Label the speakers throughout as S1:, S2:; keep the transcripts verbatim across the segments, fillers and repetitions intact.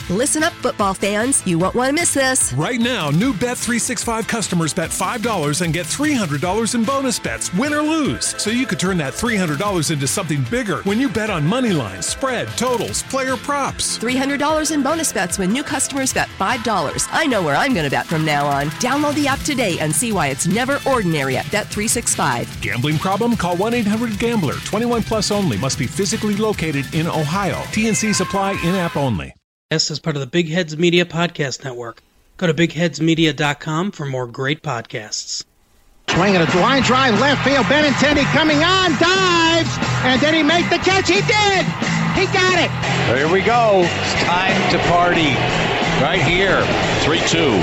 S1: Listen up, football fans. You won't want to miss this.
S2: Right now, new Bet three sixty-five customers bet five dollars and get three hundred dollars in bonus bets, win or lose. So you could turn that three hundred dollars into something bigger when you bet on money lines, spread, totals, player props.
S1: three hundred dollars in bonus bets when new customers bet five dollars. I know where I'm going to bet from now on. Download the app today and see why it's never ordinary at Bet three sixty-five.
S2: Gambling problem? Call one eight hundred gambler. twenty-one plus only. Must be physically located in Ohio. T N Cs apply. In-app only.
S3: This is part of the Big Heads Media Podcast Network. Go to big heads media dot com for more great podcasts.
S4: Swinging a line drive, left field. Benintendi coming on, dives, and did he make the catch? He did! He got it!
S5: Here we go. It's time to party. Right here. three two.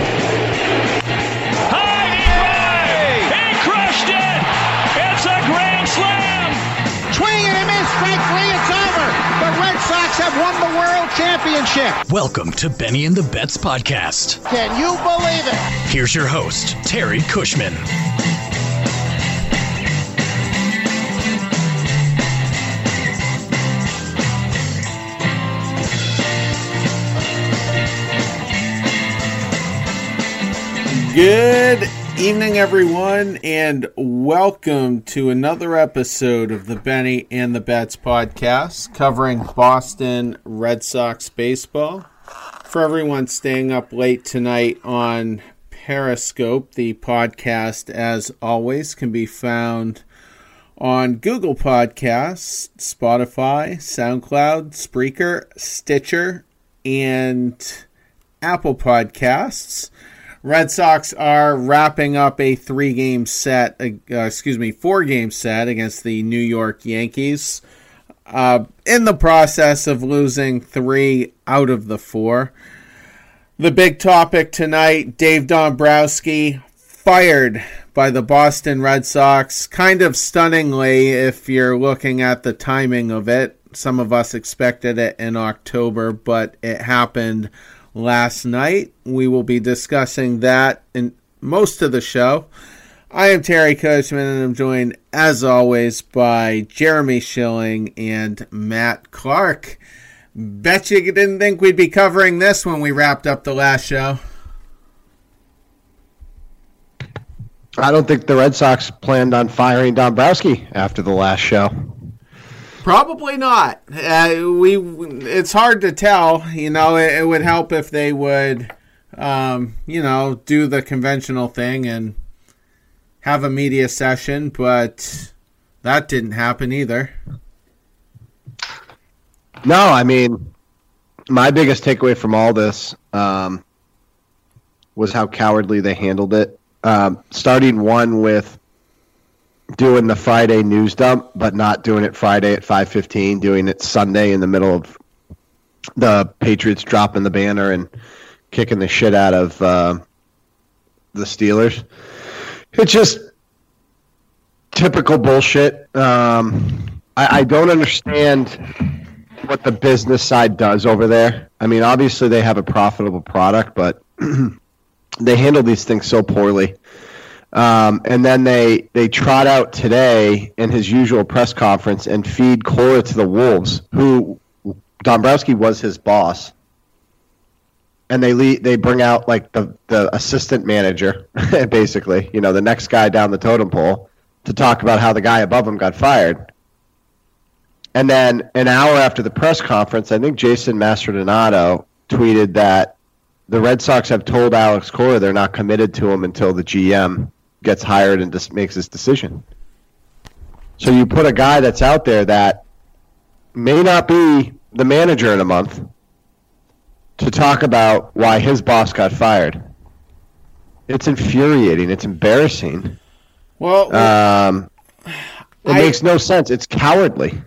S6: High and He crushed it! It's a grand slam!
S4: Swing and a miss, strike three, it's over! The Red Sox have won the World Championship!
S7: Welcome to Benny and the Bets podcast.
S4: Can you believe it?
S7: Here's your host, Terry Cushman.
S8: Good evening, everyone, and welcome to another episode of the Benny and the Bets podcast, covering Boston Red Sox baseball. For everyone staying up late tonight on Periscope, the podcast, as always, can be found on Google Podcasts, Spotify, SoundCloud, Spreaker, Stitcher, and Apple Podcasts. Red Sox are wrapping up a three-game set, uh, excuse me, four-game set against the New York Yankees. Uh, in the process of losing three out of the four. The big topic tonight, Dave Dombrowski fired by the Boston Red Sox. Kind of stunningly if you're looking at the timing of it. Some of us expected it in October, but it happened last night. We will be discussing that in most of the show. I am Terry Cushman, and I'm joined, as always, by Jeremy Schilling and Matt Clark. Bet you didn't think we'd be covering this when we wrapped up the last show.
S9: I don't think the Red Sox planned on firing Dombrowski after the last show.
S8: Probably not. Uh, we. It's hard to tell. You know, it, it would help if they would, um, you know, do the conventional thing and have a media session, but that didn't happen either.
S9: No, I mean, my biggest takeaway from all this um, was how cowardly they handled it. Um, starting one with doing the Friday news dump, but not doing it Friday at five fifteen, doing it Sunday in the middle of the Patriots dropping the banner and kicking the shit out of uh, the Steelers. It's just typical bullshit. Um, I, I don't understand what the business side does over there. I mean, obviously they have a profitable product, but they handle these things so poorly. Um, and then they, they trot out today in his usual press conference and feed Cora to the Wolves, who Dombrowski was his boss. And they lead, they bring out like the, the assistant manager, basically, you know, the next guy down the totem pole, to talk about how the guy above him got fired. And then an hour after the press conference, I think Jason Mastrodonato tweeted that the Red Sox have told Alex Cora they're not committed to him until the G M gets hired and just makes his decision. So you put a guy that's out there that may not be the manager in a month to talk about why his boss got fired. It's infuriating. It's embarrassing.
S8: Well,
S9: um, it
S8: I,
S9: makes no sense. It's cowardly.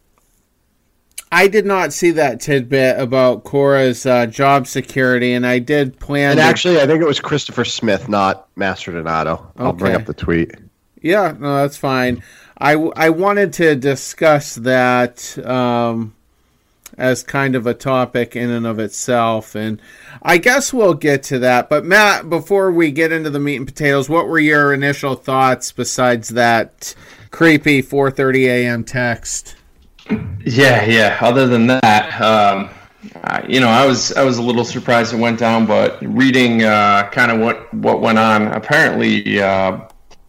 S8: I did not see that tidbit about Cora's uh, job security, and I did plan.
S9: And
S8: to...
S9: actually, I think it was Christopher Smith, not Mastrodonato. I'll
S8: okay.
S9: bring up the tweet.
S8: Yeah, no, that's fine. I, I wanted to discuss that um, as kind of a topic in and of itself, and I guess we'll get to that. But Matt, before we get into the meat and potatoes, what were your initial thoughts besides that creepy four thirty a.m. text?
S10: Yeah, yeah. Other than that, um, uh, you know, I was I was a little surprised it went down, but reading uh, kind of what, what went on, apparently uh,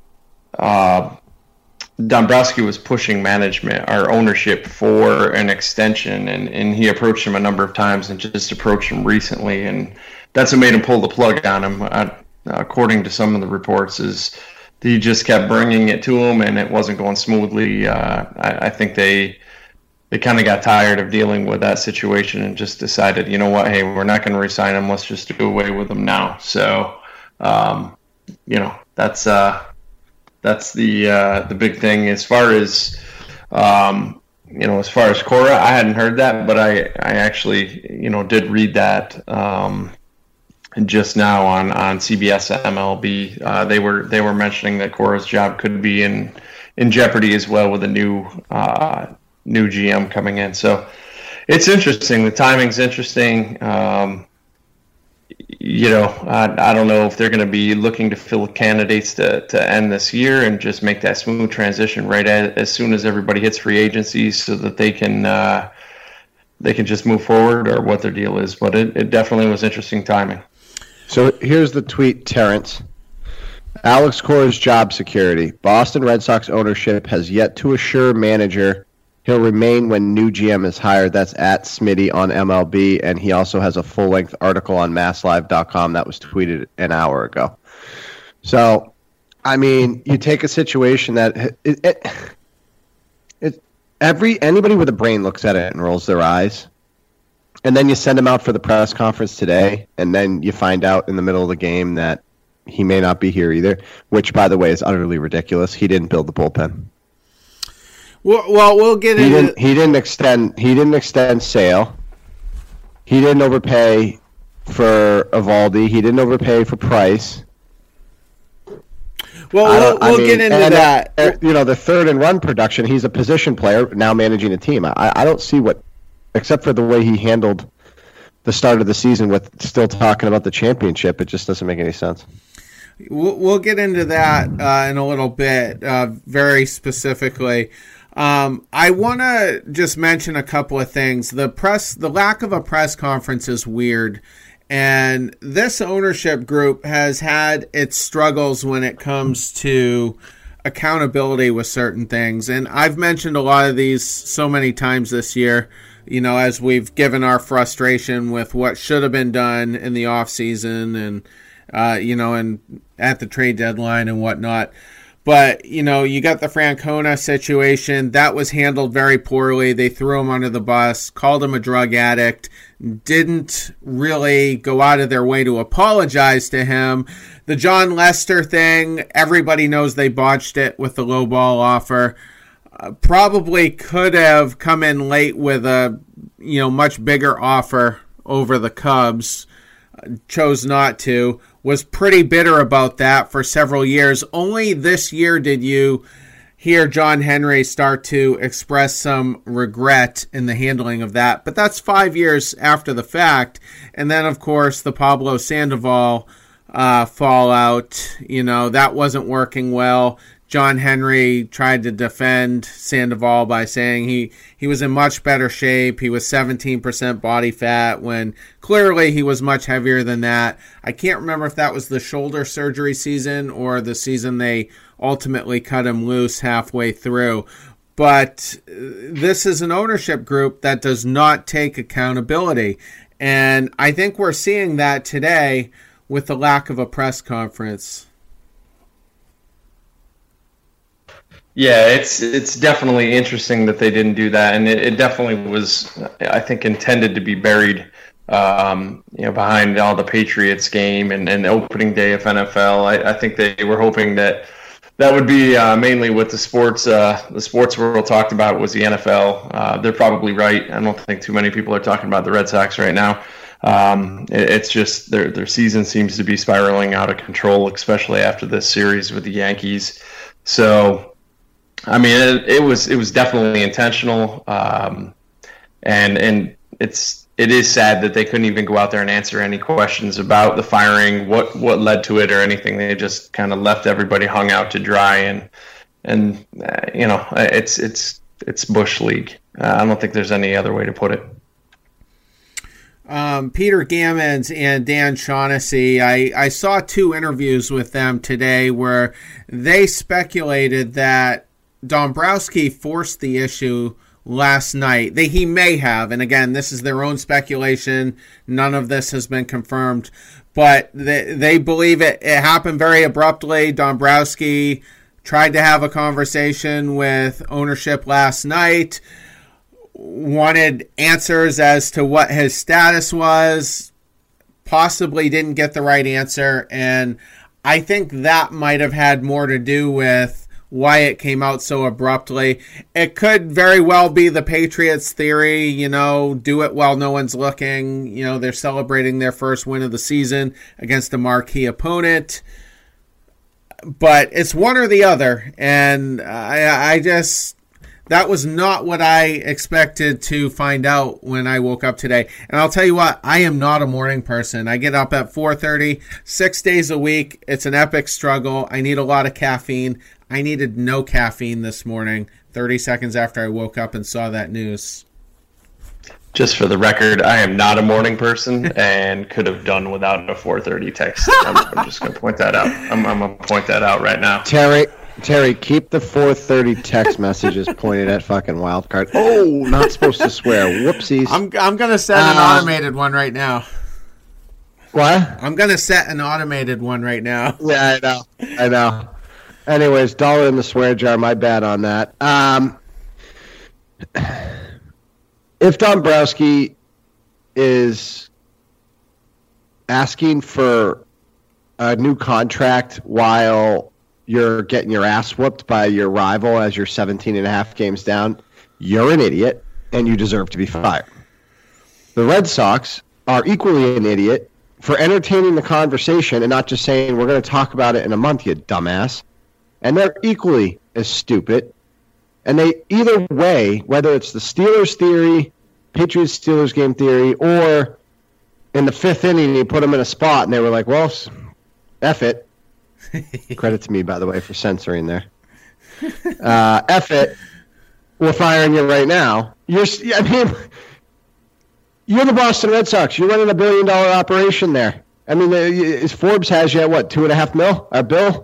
S10: uh, Dombrowski was pushing management or ownership for an extension, and, and he approached him a number of times and just approached him recently, and that's what made him pull the plug on him. Uh, according to some of the reports, is he just kept bringing it to him, and it wasn't going smoothly. Uh, I, I think they they kind of got tired of dealing with that situation and just decided, you know what, hey, we're not going to re-sign him. Let's just do away with him now. So, um, you know, that's uh, that's the uh, the big thing as far as. Um, You know, as far as Cora, I hadn't heard that, but I, I actually, you know, did read that um, just now on, on C B S M L B. Uh, they were they were mentioning that Cora's job could be in in jeopardy as well with a new uh, new G M coming in. So it's interesting. The timing's interesting. Um, you know, I, I don't know if they're going to be looking to fill candidates to, to end this year and just make that smooth transition right as, as soon as everybody hits free agency so that they can uh, they can just move forward, or what their deal is. But it, it definitely was interesting timing.
S9: So here's the tweet, Terrence. Alex Cora's job security. Boston Red Sox ownership has yet to assure manager he'll remain when new G M is hired. That's at Smitty on M L B, and he also has a full-length article on mass live dot com that was tweeted an hour ago. So, I mean, you take a situation that it, it, it, every anybody with a brain looks at it and rolls their eyes, and then you send him out for the press conference today, and then you find out in the middle of the game that he may not be here either, which, by the way, is utterly ridiculous. He didn't build the bullpen.
S8: Well, well, we'll get
S9: he
S8: into.
S9: Didn't, he didn't extend. He didn't extend Sale. He didn't overpay for Evaldi. He didn't overpay for Price.
S8: Well, we'll, we'll
S9: mean,
S8: get into
S9: and,
S8: that.
S9: Uh, you know, the third and run production. He's a position player now managing a team. I, I don't see what, except for the way he handled the start of the season with still talking about the championship. It just doesn't make any sense.
S8: We'll, we'll get into that uh, in a little bit, uh, very specifically. Um, I want to just mention a couple of things. The press, the lack of a press conference is weird, and this ownership group has had its struggles when it comes to accountability with certain things. And I've mentioned a lot of these so many times this year, you know, as we've given our frustration with what should have been done in the off season and, uh, you know, and at the trade deadline and whatnot. But, you know, you got the Francona situation. That was handled very poorly. They threw him under the bus, called him a drug addict, didn't really go out of their way to apologize to him. The John Lester thing, everybody knows they botched it with the low ball offer. Uh, probably could have come in late with a, you know, much bigger offer over the Cubs. Uh, chose not to. Was pretty bitter about that for several years. Only this year did you hear John Henry start to express some regret in the handling of that. But that's five years after the fact. And then, of course, the Pablo Sandoval uh, fallout. You know, that wasn't working well. John Henry tried to defend Sandoval by saying he, he was in much better shape. He was seventeen percent body fat when clearly he was much heavier than that. I can't remember if that was the shoulder surgery season or the season they ultimately cut him loose halfway through. But this is an ownership group that does not take accountability. And I think we're seeing that today with the lack of a press conference.
S10: Yeah, it's it's definitely interesting that they didn't do that, and it, it definitely was, I think, intended to be buried, um, you know, behind all the Patriots game and, and opening day of N F L. I, I think they were hoping that that would be uh, mainly what the sports uh, the sports world talked about was the N F L. Uh, they're probably right. I don't think too many people are talking about the Red Sox right now. Um, it, it's just their their season seems to be spiraling out of control, especially after this series with the Yankees. So. I mean, it, it was it was definitely intentional, um, and and it's it is sad that they couldn't even go out there and answer any questions about the firing, what what led to it, or anything. They just kind of left everybody hung out to dry, and and uh, you know, it's it's it's Bush League. Uh, I don't think there's any other way to put it.
S8: um, Peter Gammons and Dan Shaughnessy, I, I saw two interviews with them today where they speculated that Dombrowski forced the issue last night. They, he may have, and again, this is their own speculation. None of this has been confirmed, but they, they believe it, it happened very abruptly. Dombrowski tried to have a conversation with ownership last night, wanted answers as to what his status was, possibly didn't get the right answer, and I think that might have had more to do with why it came out so abruptly. It could very well be the Patriots theory, you know, do it while no one's looking. You know, they're celebrating their first win of the season against a marquee opponent. But it's one or the other, and I, I just... that was not what I expected to find out when I woke up today. And I'll tell you what, I am not a morning person. I get up at four thirty, six days a week. It's an epic struggle. I need a lot of caffeine. I needed no caffeine this morning, thirty seconds after I woke up and saw that news.
S10: Just for the record, I am not a morning person and could have done without a four thirty text. I'm, I'm just going to point that out. I'm, I'm going to point that out right now.
S9: Terry, Terry, keep the four thirty text messages pointed at fucking Wildcard. Oh, not supposed to swear. Whoopsies.
S8: I'm I'm going to set an um, automated one right now.
S9: What?
S8: I'm going to set an automated one right now.
S9: Yeah, I know. I know. Anyways, dollar in the swear jar. My bad on that. Um, if Dombrowski is asking for a new contract while you're getting your ass whooped by your rival as you're seventeen and a half games down, you're an idiot and you deserve to be fired. The Red Sox are equally an idiot for entertaining the conversation and not just saying, we're going to talk about it in a month, you dumbass. And they're equally as stupid. And they, either way, whether it's the Steelers theory, Patriots-Steelers game theory, or in the fifth inning, you put them in a spot and they were like, well, F it. Credit to me, by the way, for censoring there. Uh, F it. We're firing you right now. You're, I mean, you're the Boston Red Sox. You're running a billion dollar operation there. I mean, is Forbes has you at what, two and a half mil? Our bill?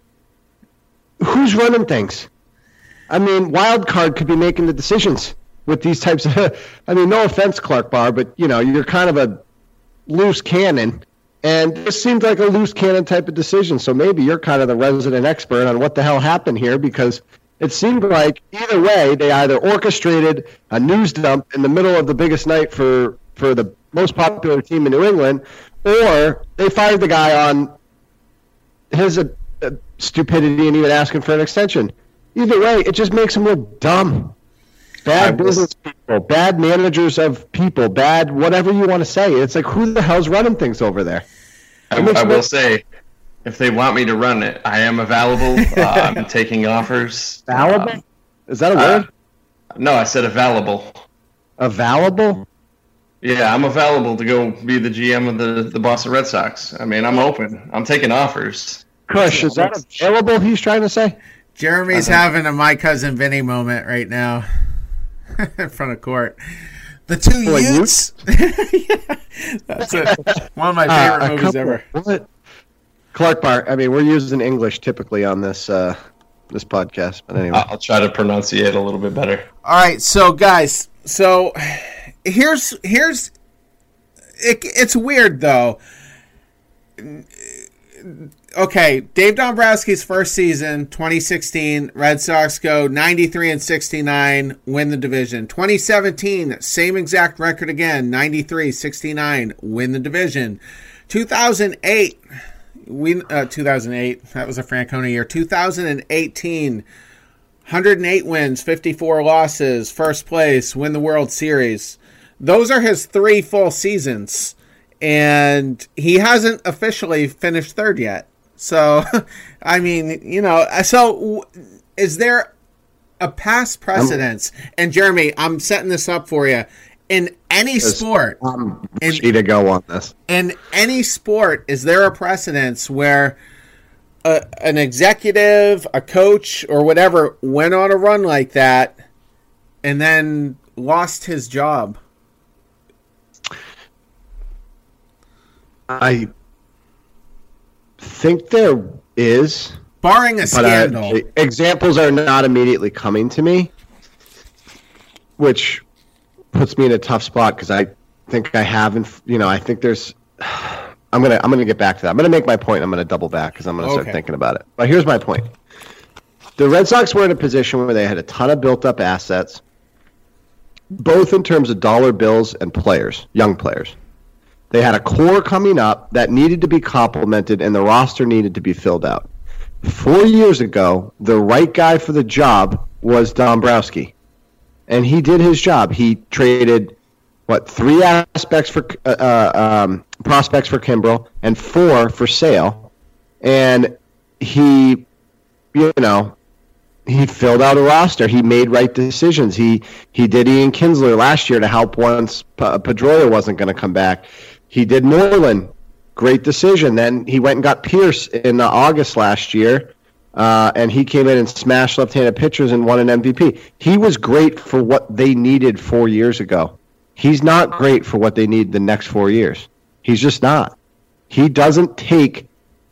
S9: Who's running things? I mean, Wild Card could be making the decisions with these types of. I mean, no offense, Clark Barr, but you know, you're kind of a loose cannon. And this seems like a loose cannon type of decision. So maybe you're kind of the resident expert on what the hell happened here, because it seemed like either way, they either orchestrated a news dump in the middle of the biggest night for, for the most popular team in New England, or they fired the guy on his uh, uh, stupidity and even asking for an extension. Either way, it just makes them look dumb. Bad business people, bad managers of people, bad whatever you want to say. It's like, who the hell's running things over there?
S10: I, I will say, if they want me to run it, I am available. Uh, I'm taking offers.
S9: Available? Um, Is that a word?
S10: Uh, no, I said available.
S9: Available?
S10: Yeah, I'm available to go be the G M of the, the Boston Red Sox. I mean, I'm open. I'm taking offers.
S9: Kush, is that available, he's trying to say?
S8: Jeremy's having a My Cousin Vinny moment right now in front of court. The two
S9: Boy,
S8: Utes. Yeah, that's a, one of my favorite uh, movies couple, ever.
S9: What? Clark Barr, I mean, we're using English typically on this uh, this podcast, but anyway.
S10: I'll try to pronunciate a little bit better.
S8: All right, so guys, so here's here's it, it's weird though. Okay, Dave Dombrowski's first season, twenty sixteen, Red Sox go ninety-three and sixty-nine, win the division. twenty seventeen, same exact record again, ninety-three sixty-nine, win the division. two thousand eight, we uh, two thousand eight, that was a Francona year. two thousand eighteen, one hundred eight wins, fifty-four losses, first place, win the World Series. Those are his three full seasons, and he hasn't officially finished third yet. So, I mean, you know, so is there a past precedence? And Jeremy, I'm setting this up for you. In any sport,
S9: I'm ready to go on this.
S8: In any sport, is there a precedence where a, an executive, a coach, or whatever went on a run like that and then lost his job?
S9: I think there is.
S8: Barring a scandal.
S9: But, uh, examples are not immediately coming to me, which puts me in a tough spot because I think I haven't, you know, I think there's, I'm going to I'm gonna get back to that. I'm going to make my point. I'm going to double back because I'm going to okay. start thinking about it. But here's my point. The Red Sox were in a position where they had a ton of built-up assets, both in terms of dollar bills and players, young players. They had a core coming up that needed to be complemented, and the roster needed to be filled out. Four years ago, the right guy for the job was Dombrowski, and he did his job. He traded, what, three aspects for uh, uh, um, prospects for Kimbrel and four for Sale, and he, you know, he filled out a roster. He made right decisions. He he did Ian Kinsler last year to help once P- Pedroia wasn't going to come back. He did Moreland. Great decision. Then he went and got Pierce in uh, August last year, uh, and he came in and smashed left-handed pitchers and won an M V P. He was great for what they needed four years ago. He's not great for what they need the next four years. He's just not. He doesn't take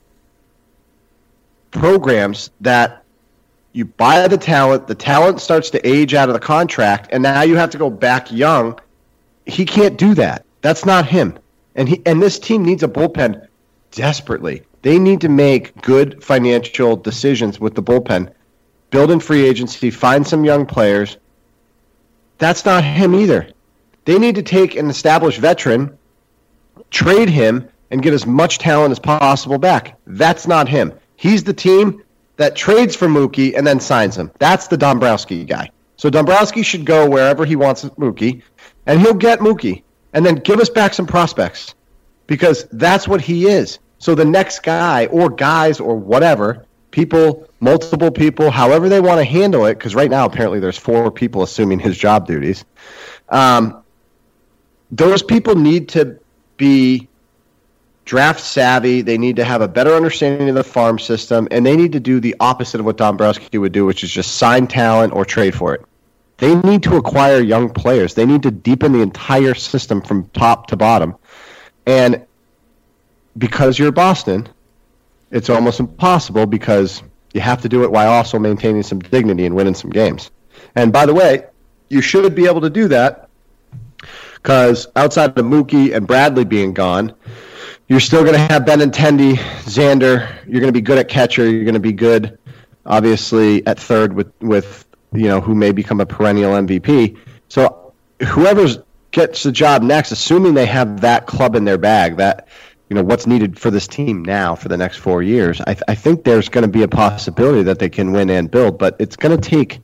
S9: programs that you buy the talent, the talent starts to age out of the contract, and now you have to go back young. He can't do that. That's not him. And he and this team needs a bullpen desperately. They need to make good financial decisions with the bullpen, build in free agency, find some young players. That's not him either. They need to take an established veteran, trade him, and get as much talent as possible back. That's not him. He's the team that trades for Mookie and then signs him. That's the Dombrowski guy. So Dombrowski should go wherever he wants Mookie, and he'll get Mookie. And then give us back some prospects, because that's what he is. So the next guy or guys or whatever, people, multiple people, however they want to handle it, because right now apparently there's four people assuming his job duties. Um, those people need to be draft savvy. They need to have a better understanding of the farm system, and they need to do the opposite of what Dombrowski would do, which is just sign talent or trade for it. They need to acquire young players. They need to deepen the entire system from top to bottom. And because you're Boston, it's almost impossible because you have to do it while also maintaining some dignity and winning some games. And by the way, you should be able to do that because outside of Mookie and Bradley being gone, you're still going to have Benintendi, Xander. You're going to be good at catcher. You're going to be good, obviously, at third with with you know, who may become a perennial M V P. So whoever gets the job next, assuming they have that club in their bag, that, you know, what's needed for this team now for the next four years, I, th- I think there's going to be a possibility that they can win and build, but it's going to take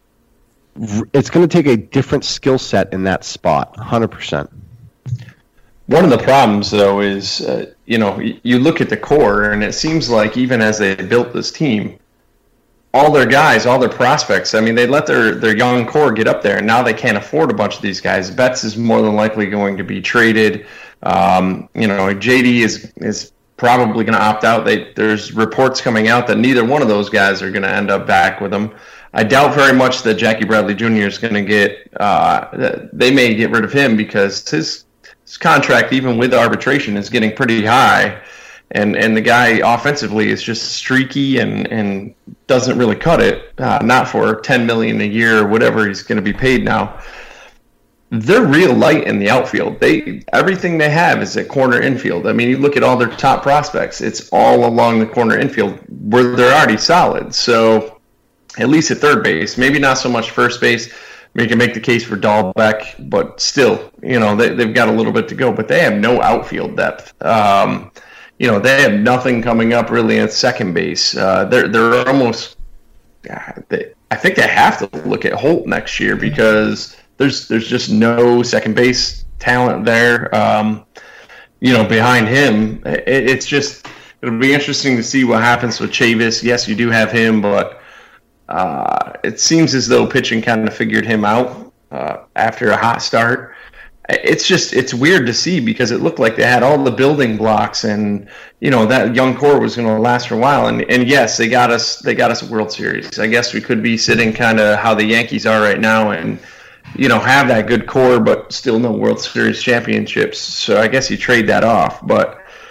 S9: it's going to take a different skill set in that spot, one hundred percent.
S10: One of the problems, though, is, uh, you know, you look at the core, and it seems like even as they built this team, all their guys, all their prospects, I mean, they let their, their young core get up there, and now they can't afford a bunch of these guys. Betts is more than likely going to be traded. Um, you know, J D is is probably going to opt out. They, there's reports coming out that neither one of those guys are going to end up back with them. I doubt very much that Jackie Bradley Junior is going to get uh, – they may get rid of him because his, his contract, even with arbitration, is getting pretty high. And and the guy offensively is just streaky and, and doesn't really cut it, uh, not for ten million dollars a year or whatever he's going to be paid now. They're real light in the outfield. They everything they have is at corner infield. I mean, you look at all their top prospects, it's all along the corner infield where they're already solid. So at least at third base, maybe not so much first base. You can make the case for Dahlbeck, but still, you know, they, they've got a little bit to go. But they have no outfield depth. Um, You know, they have nothing coming up really at second base. Uh, they're they're almost. They, I think they have to look at Holt next year because there's there's just no second base talent there. Um, you know, behind him, it, it's just it'll be interesting to see what happens with Chavis. Yes, you do have him, but uh, it seems as though pitching kind of figured him out uh, after a hot start. It's just, it's weird to see because it looked like they had all the building blocks and, you know, that young core was going to last for a while. And, and yes, they got us, they got us a World Series. I guess we could be sitting kind of how the Yankees are right now and, you know, have that good core, but still no World Series championships. So I guess you trade that off. But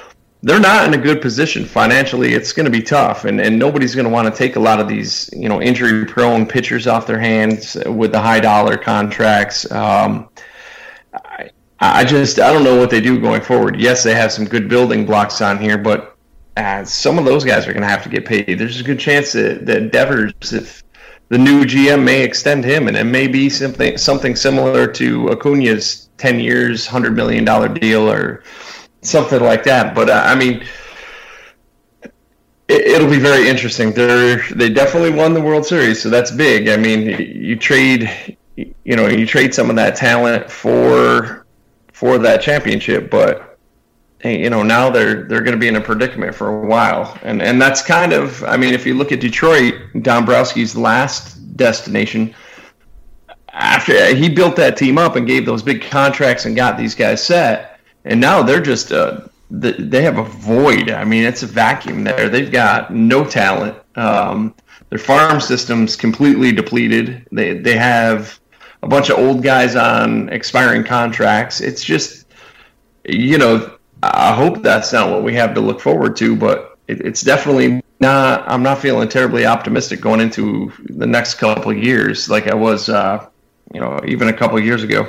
S10: they're not in a good position financially. It's going to be tough, and, and nobody's going to want to take a lot of these, you know, injury-prone pitchers off their hands with the high-dollar contracts. Um, I, I just I don't know what they do going forward. Yes, they have some good building blocks on here, but uh, some of those guys are going to have to get paid. There's a good chance that, that Devers, if the new G M, may extend him, and it may be something something similar to Acuna's ten years, one hundred million dollars deal or something like that. But, uh, I mean, it, it'll be very interesting. They're, they definitely won the World Series, so that's big. I mean, you trade, you know, you trade some of that talent for for that championship, but, you know, now they're they're going to be in a predicament for a while. And, and that's kind of, I mean, if you look at Detroit, Dombrowski's last destination, after he built that team up and gave those big contracts and got these guys set, and now they're just uh, they have a void. I mean, it's a vacuum there. They've got no talent. Um, their farm system's completely depleted. They they have a bunch of old guys on expiring contracts. It's just, you know, I hope that's not what we have to look forward to, but it, it's definitely not. I'm not feeling terribly optimistic going into the next couple of years like I was, uh, you know, even a couple of years ago.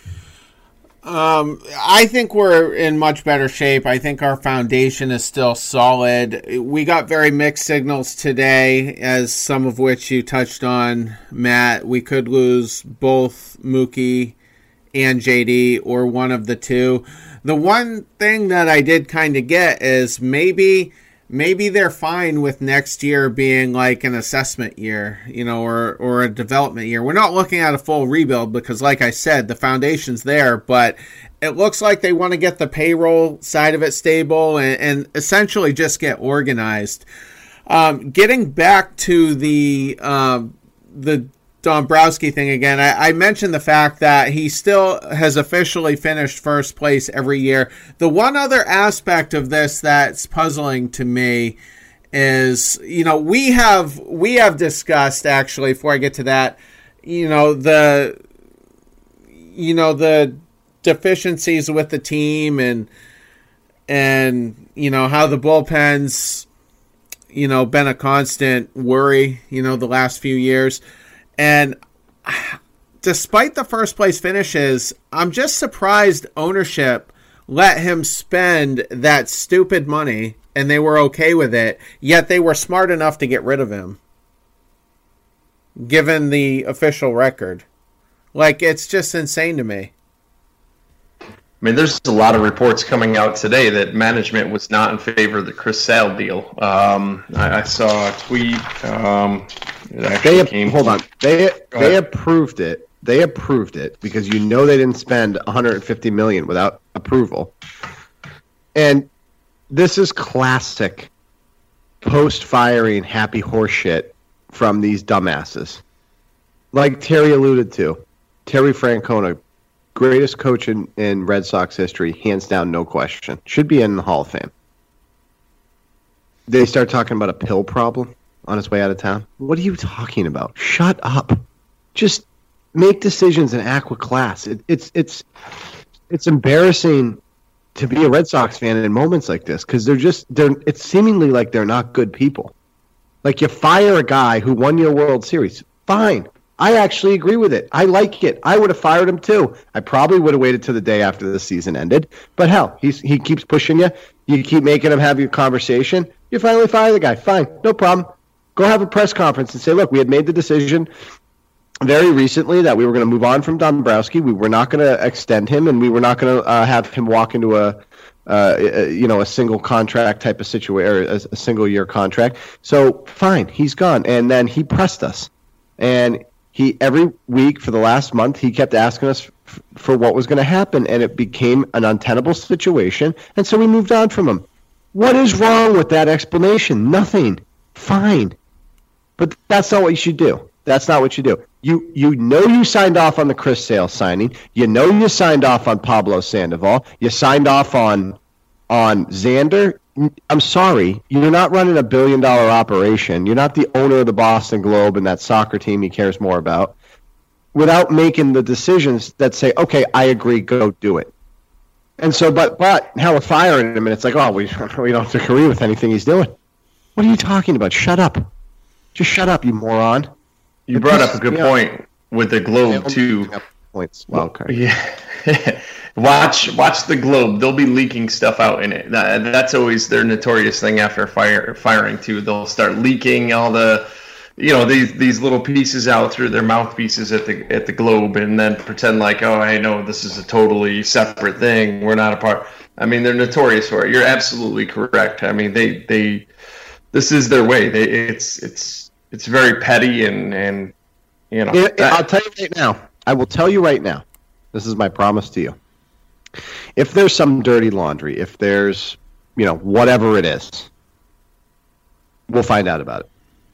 S8: Um, I think we're in much better shape. I think our foundation is still solid. We got very mixed signals today, as some of which you touched on, Matt. We could lose both Mookie and J D, or one of the two. The one thing that I did kind of get is maybe maybe they're fine with next year being like an assessment year, you know, or, or a development year. We're not looking at a full rebuild because, like I said, the foundation's there, but it looks like they want to get the payroll side of it stable and, and essentially just get organized. Um, getting back to the um, the Dombrowski thing again, I, I mentioned the fact that he still has officially finished first place every year. The one other aspect of this that's puzzling to me is, you know, we have we have discussed, actually, before I get to that, you know, the you know the deficiencies with the team and and you know how the bullpen's you know been a constant worry, you know, the last few years. And despite the first place finishes, I'm just surprised ownership let him spend that stupid money and they were okay with it, yet they were smart enough to get rid of him, given the official record. Like, it's just insane to me.
S10: I mean, there's a lot of reports coming out today that management was not in favor of the Chris Sale deal. Um, I, I saw a tweet. Um, it actually
S9: they
S10: came
S9: hold
S10: from,
S9: on. They they approved it. They approved it because you know they didn't spend one hundred fifty million dollars without approval. And this is classic post-firing happy horse shit from these dumbasses. Like Terry alluded to, Terry Francona, greatest coach in, in Red Sox history, hands down, no question. Should be in the Hall of Fame. They start talking about a pill problem on his way out of town. What are you talking about? Shut up. Just make decisions and act with class. It, it's it's it's embarrassing to be a Red Sox fan in moments like this because they're just they're. It's seemingly like they're not good people. Like, you fire a guy who won your World Series, fine. I actually agree with it. I like it. I would have fired him too. I probably would have waited till the day after the season ended. But hell, he's he keeps pushing you. You keep making him have your conversation. You finally fire the guy. Fine, no problem. Go have a press conference and say, look, we had made the decision very recently that we were going to move on from Dombrowski. We were not going to extend him, and we were not going to uh, have him walk into a, uh, a, you know, a single contract type of situation, or a, a single year contract. So fine, he's gone. And then he pressed us, and he every week for the last month he kept asking us f- for what was going to happen, and it became an untenable situation. And so we moved on from him. What is wrong with that explanation? Nothing. Fine. But that's not what you should do. That's not what you do. You you know you signed off on the Chris Sale signing. You know you signed off on Pablo Sandoval. You signed off on on Xander. I'm sorry. You're not running a billion-dollar operation. You're not the owner of the Boston Globe and that soccer team he cares more about, without making the decisions that say, okay, I agree, go do it. And so, but but now we're firing him, and it's like, oh, we we don't agree with anything he's doing. What are you talking about? Shut up. Just shut up, you moron.
S10: You brought up a good point with the Globe, yeah, too.
S9: Points. Well, okay.
S10: Yeah. watch watch the Globe. They'll be leaking stuff out in it. That, that's always their notorious thing after fire, firing, too. They'll start leaking all the, you know, these these little pieces out through their mouthpieces at the at the Globe, and then pretend like, oh, I know this is a totally separate thing. We're not a part. I mean, they're notorious for it. You're absolutely correct. I mean, they they this is their way. They it's it's it's very petty and and you know.
S9: It, that, I'll tell you right now. I will tell you right now. This is my promise to you. If there's some dirty laundry, if there's, you know, whatever it is, we'll find out about it.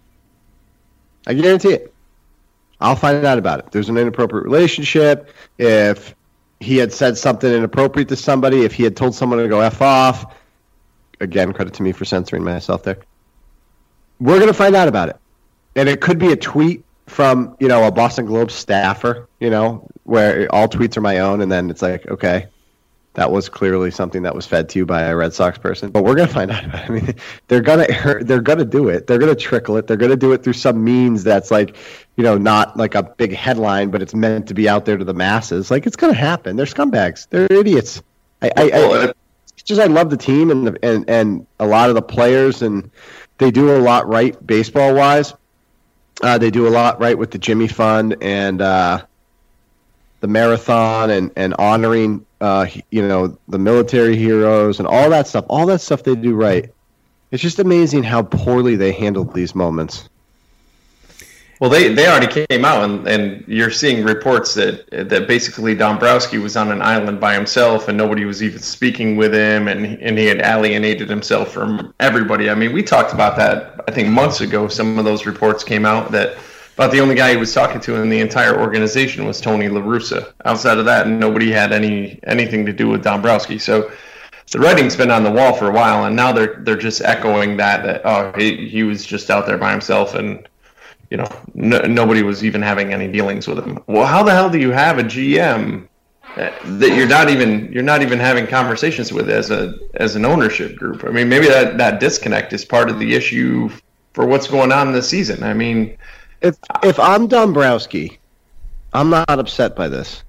S9: I guarantee it. I'll find out about it. There's an inappropriate relationship. If he had said something inappropriate to somebody, if he had told someone to go F off, again, credit to me for censoring myself there. We're going to find out about it. And it could be a tweet from, you know, a Boston Globe staffer, you know, where all tweets are my own, and then it's like, okay, that was clearly something that was fed to you by a Red Sox person. But we're gonna find out about it. I mean, they're gonna they're gonna do it. They're gonna trickle it. They're gonna do it through some means that's like, you know, not like a big headline, but it's meant to be out there to the masses. Like, it's gonna happen. They're scumbags. They're idiots. I, I, I it's just I love the team and the, and and a lot of the players, and they do a lot right baseball wise. Uh, they do a lot right with the Jimmy Fund and uh, the marathon and, and honoring, uh, you know, the military heroes and all that stuff. All that stuff they do right. It's just amazing how poorly they handled these moments.
S10: Well, they, they already came out, and, and you're seeing reports that that basically Dombrowski was on an island by himself, and nobody was even speaking with him, and and he had alienated himself from everybody. I mean, we talked about that, I think, months ago. Some of those reports came out that about the only guy he was talking to in the entire organization was Tony La Russa. Outside of that, nobody had any anything to do with Dombrowski. So the writing's been on the wall for a while, and now they're they're just echoing that that oh he he was just out there by himself, and you know, no, nobody was even having any dealings with him. Well, how the hell do you have a G M that you're not even you're not even having conversations with as a as an ownership group? I mean, maybe that, that disconnect is part of the issue for what's going on this season. I mean,
S9: if if I'm Dombrowski, I'm not upset by this.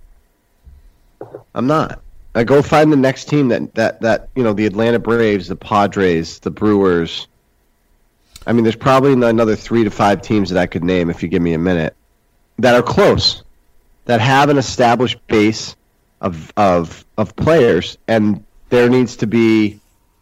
S9: I'm not. I go find the next team that that that you know, the Atlanta Braves, the Padres, the Brewers. I mean, there's probably another three to five teams that I could name if you give me a minute that are close, that have an established base of of of players, and there needs to be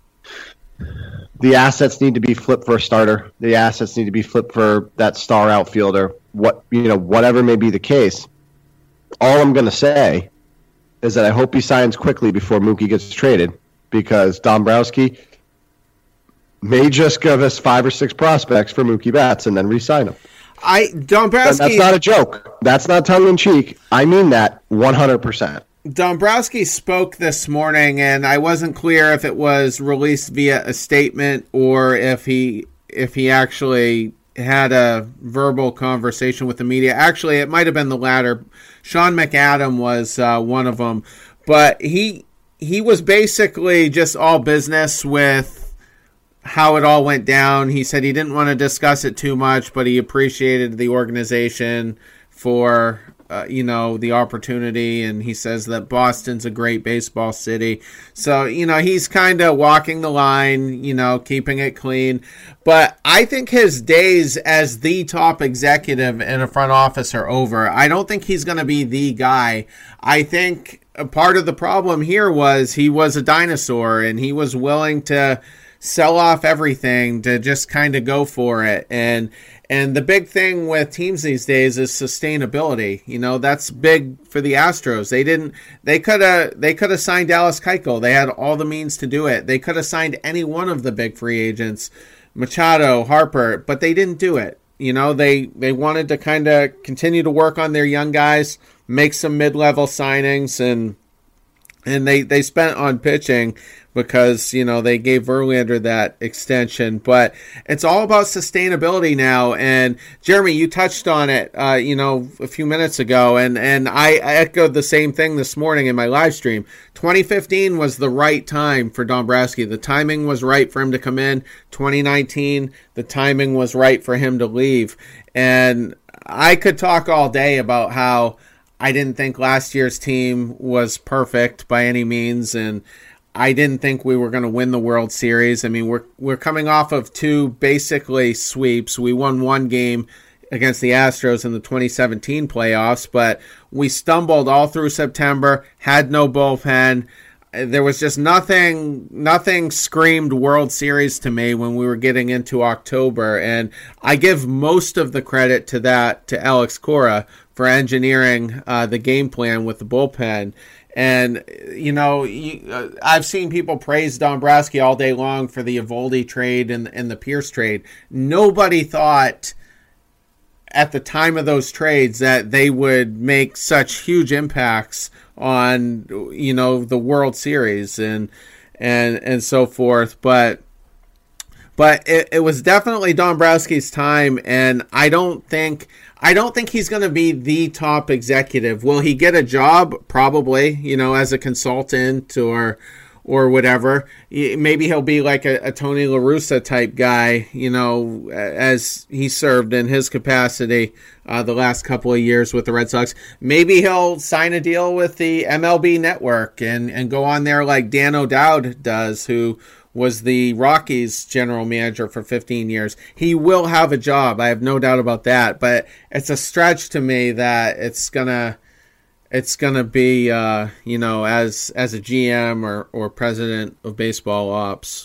S9: the assets need to be flipped for a starter. The assets need to be flipped for that star outfielder. What you know, whatever may be the case. All I'm going to say is that I hope he signs quickly before Mookie gets traded, because Dombrowski may just give us five or six prospects for Mookie Betts and then re-sign him.
S8: I Dombrowski.
S9: That's not a joke. That's not tongue in cheek. I mean that one hundred percent.
S8: Dombrowski spoke this morning, and I wasn't clear if it was released via a statement or if he if he actually had a verbal conversation with the media. Actually, it might have been the latter. Sean McAdam was uh, one of them, but he he was basically just all business with how it all went down. He said he didn't want to discuss it too much, but he appreciated the organization for, uh, you know, the opportunity. And he says that Boston's a great baseball city. So, you know, he's kind of walking the line, you know, keeping it clean. But I think his days as the top executive in a front office are over. I don't think he's going to be the guy. I think a part of the problem here was he was a dinosaur, and he was willing to sell off everything to just kind of go for it. And and the big thing with teams these days is sustainability. You know, that's big for the Astros. They didn't they could have they could have signed Dallas Keuchel. They had all the means to do it. They could have signed any one of the big free agents, Machado, Harper, but they didn't do it. You know, they they wanted to kind of continue to work on their young guys, make some mid-level signings, and and they, they spent on pitching because, you know, they gave Verlander that extension. But it's all about sustainability now. And Jeremy, you touched on it, uh, you know, a few minutes ago, and, and I echoed the same thing this morning in my live stream. twenty fifteen was the right time for Dombrowski. The timing was right for him to come in. twenty nineteen, the timing was right for him to leave. And I could talk all day about how I didn't think last year's team was perfect by any means, and I didn't think we were going to win the World Series. I mean, we're we're coming off of two basically sweeps. We won one game against the Astros in the twenty seventeen playoffs, but we stumbled all through September, had no bullpen. There was just nothing nothing screamed World Series to me when we were getting into October, and I give most of the credit to that to Alex Cora for engineering uh, the game plan with the bullpen. And, you know, you, uh, I've seen people praise Dombrowski all day long for the Eovaldi trade and, and the Pierce trade. Nobody thought at the time of those trades that they would make such huge impacts on, you know, the World Series and and and so forth. But but it, it was definitely Dombrowski's time, and I don't think I don't think he's going to be the top executive. Will he get a job? Probably, you know, as a consultant or or whatever. Maybe he'll be like a, a Tony La Russa type guy, you know, as he served in his capacity uh, the last couple of years with the Red Sox. Maybe he'll sign a deal with the M L B Network and, and go on there like Dan O'Dowd does, who was the Rockies general manager for fifteen years. He will have a job. I have no doubt about that. But it's a stretch to me that it's gonna, it's gonna be, uh, you know, as as a G M or, or president of baseball ops.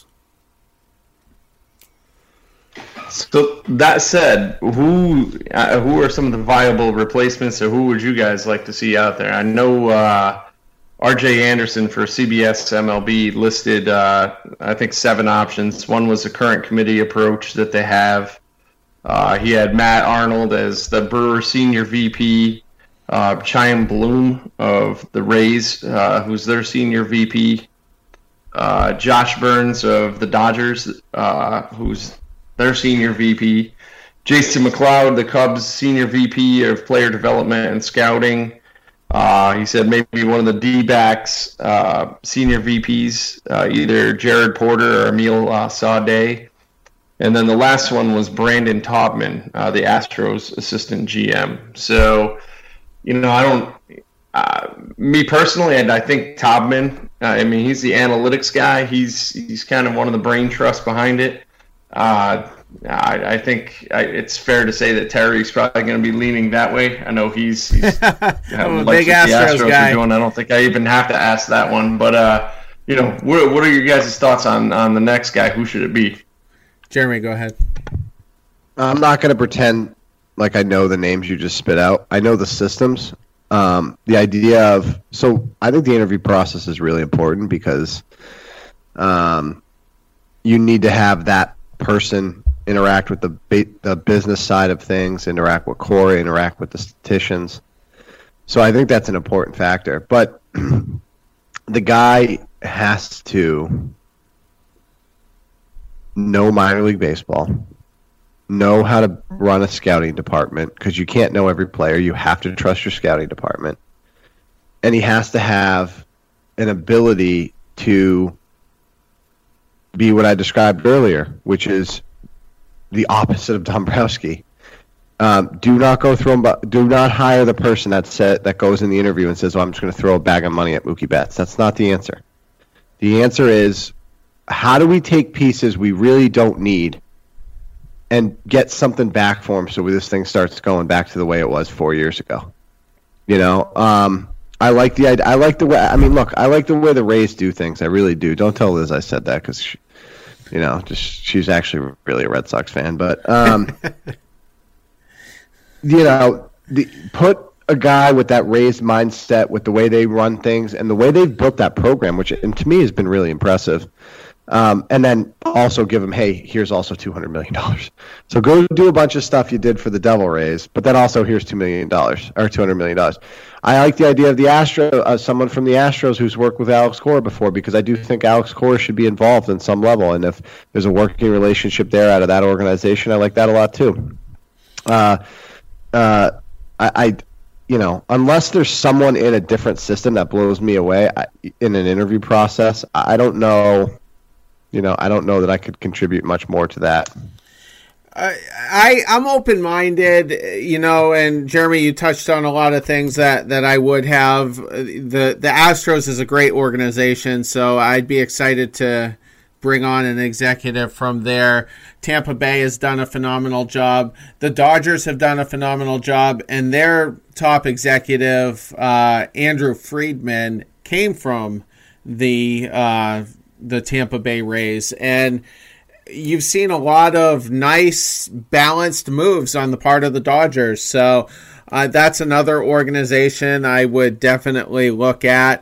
S10: So that said, who uh, who are some of the viable replacements, or who would you guys like to see out there? I know uh, R J Anderson for C B S M L B listed, uh, I think, seven options. One was the current committee approach that they have. Uh, he had Matt Arnold as the Brewers senior V P, uh, Chaim Bloom of the Rays, uh, who's their senior V P, uh, Josh Burns of the Dodgers, uh, who's their senior V P, Jason McLeod, the Cubs senior V P of player development and scouting. Uh, he said maybe one of the D-backs uh, senior V Ps, uh, either Jared Porter or Emil uh, Sade. And then the last one was Brandon Taubman, uh, the Astros assistant G M. So, you know, I don't uh, – me personally, I, I think Taubman, uh, I mean, he's the analytics guy. He's he's kind of one of the brain trusts behind it. Uh, I, I think I, it's fair to say that Terry's probably going to be leaning that way. I know he's, he's
S8: I'm a big Astros, Astros guy.
S10: Doing. I don't think I even have to ask that one. But uh, you know, what, what are your guys' thoughts on on the next guy? Who should it be?
S8: Jeremy, go ahead.
S9: I'm not going to pretend like I know the names you just spit out. I know the systems. Um, the idea of so I think the interview process is really important because um, you need to have that person interact with the ba- the business side of things, interact with Corey, interact with the statisticians. So I think that's an important factor. But the guy has to know minor league baseball, know how to run a scouting department, because you can't know every player. You have to trust your scouting department. And he has to have an ability to be what I described earlier, which is the opposite of Dombrowski. Um, do not go throw. Do not hire the person that said that goes in the interview and says, "Well, I'm just going to throw a bag of money at Mookie Betts." That's not the answer. The answer is, how do we take pieces we really don't need and get something back for them so this thing starts going back to the way it was four years ago? You know, um, I like the I like the way. I mean, look, I like the way the Rays do things. I really do. Don't tell Liz I said that because. You know, just she's actually really a Red Sox fan, but um, you know, the, put a guy with that raised mindset, with the way they run things and the way they've built that program, which and to me has been really impressive. Um, and then also give them, hey, here's also two hundred million dollars. So go do a bunch of stuff you did for the Devil Rays, but then also here's two million dollars or two hundred million dollars. I like the idea of the Astro, uh, someone from the Astros who's worked with Alex Cora before, because I do think Alex Cora should be involved in some level. And if there's a working relationship there out of that organization, I like that a lot too. Uh, uh, I, I you know, unless there's someone in a different system that blows me away I, in an interview process, I don't know. You know, I don't know that I could contribute much more to that.
S8: Uh, I I'm open minded, you know, and Jeremy, you touched on a lot of things that, that I would have. The the Astros is a great organization, so I'd be excited to bring on an executive from there. Tampa Bay has done a phenomenal job. The Dodgers have done a phenomenal job, and their top executive, uh, Andrew Friedman, came from the uh, the Tampa Bay Rays, and you've seen a lot of nice, balanced moves on the part of the Dodgers. So uh, that's another organization I would definitely look at.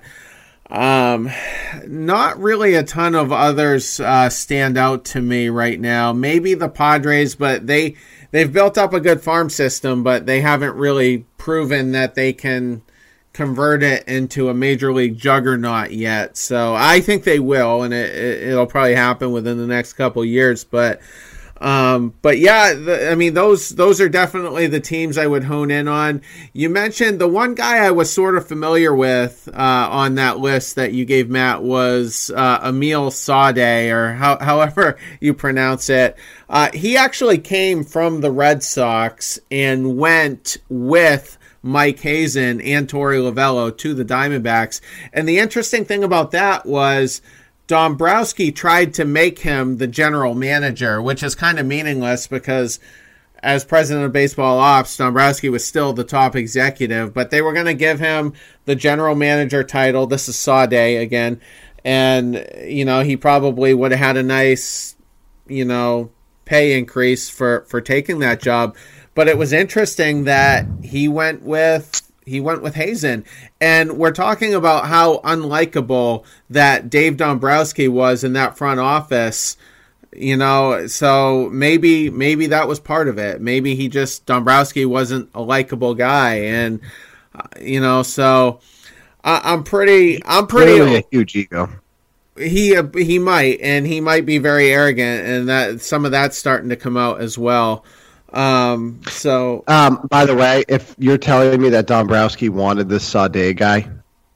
S8: Um, not really a ton of others uh, stand out to me right now. Maybe the Padres, but they, they've built up a good farm system, but they haven't really proven that they can convert it into a major league juggernaut yet. So I think they will, and it, it, it'll probably happen within the next couple of years. But um, but yeah, the, I mean, those those are definitely the teams I would hone in on. You mentioned the one guy I was sort of familiar with uh, on that list that you gave, Matt, was uh, Emil Sade, or how, however you pronounce it. Uh, he actually came from the Red Sox and went with Mike Hazen and Torey Lovullo to the Diamondbacks. And the interesting thing about that was Dombrowski tried to make him the general manager, which is kind of meaningless because as president of baseball ops, Dombrowski was still the top executive, but they were going to give him the general manager title. This is Sade again. And, you know, he probably would have had a nice, you know, pay increase for, for taking that job. But it was interesting that he went with he went with Hazen. And we're talking about how unlikable that Dave Dombrowski was in that front office. You know, so maybe maybe that was part of it. Maybe he just Dombrowski wasn't a likable guy, and uh, you know, so I, I'm pretty I'm pretty
S9: Clearly a huge ego.
S8: He uh, he might, and he might be very arrogant, and that some of that's starting to come out as well. Um, so,
S9: um, by the way, if you're telling me that Dombrowski wanted this Sade guy,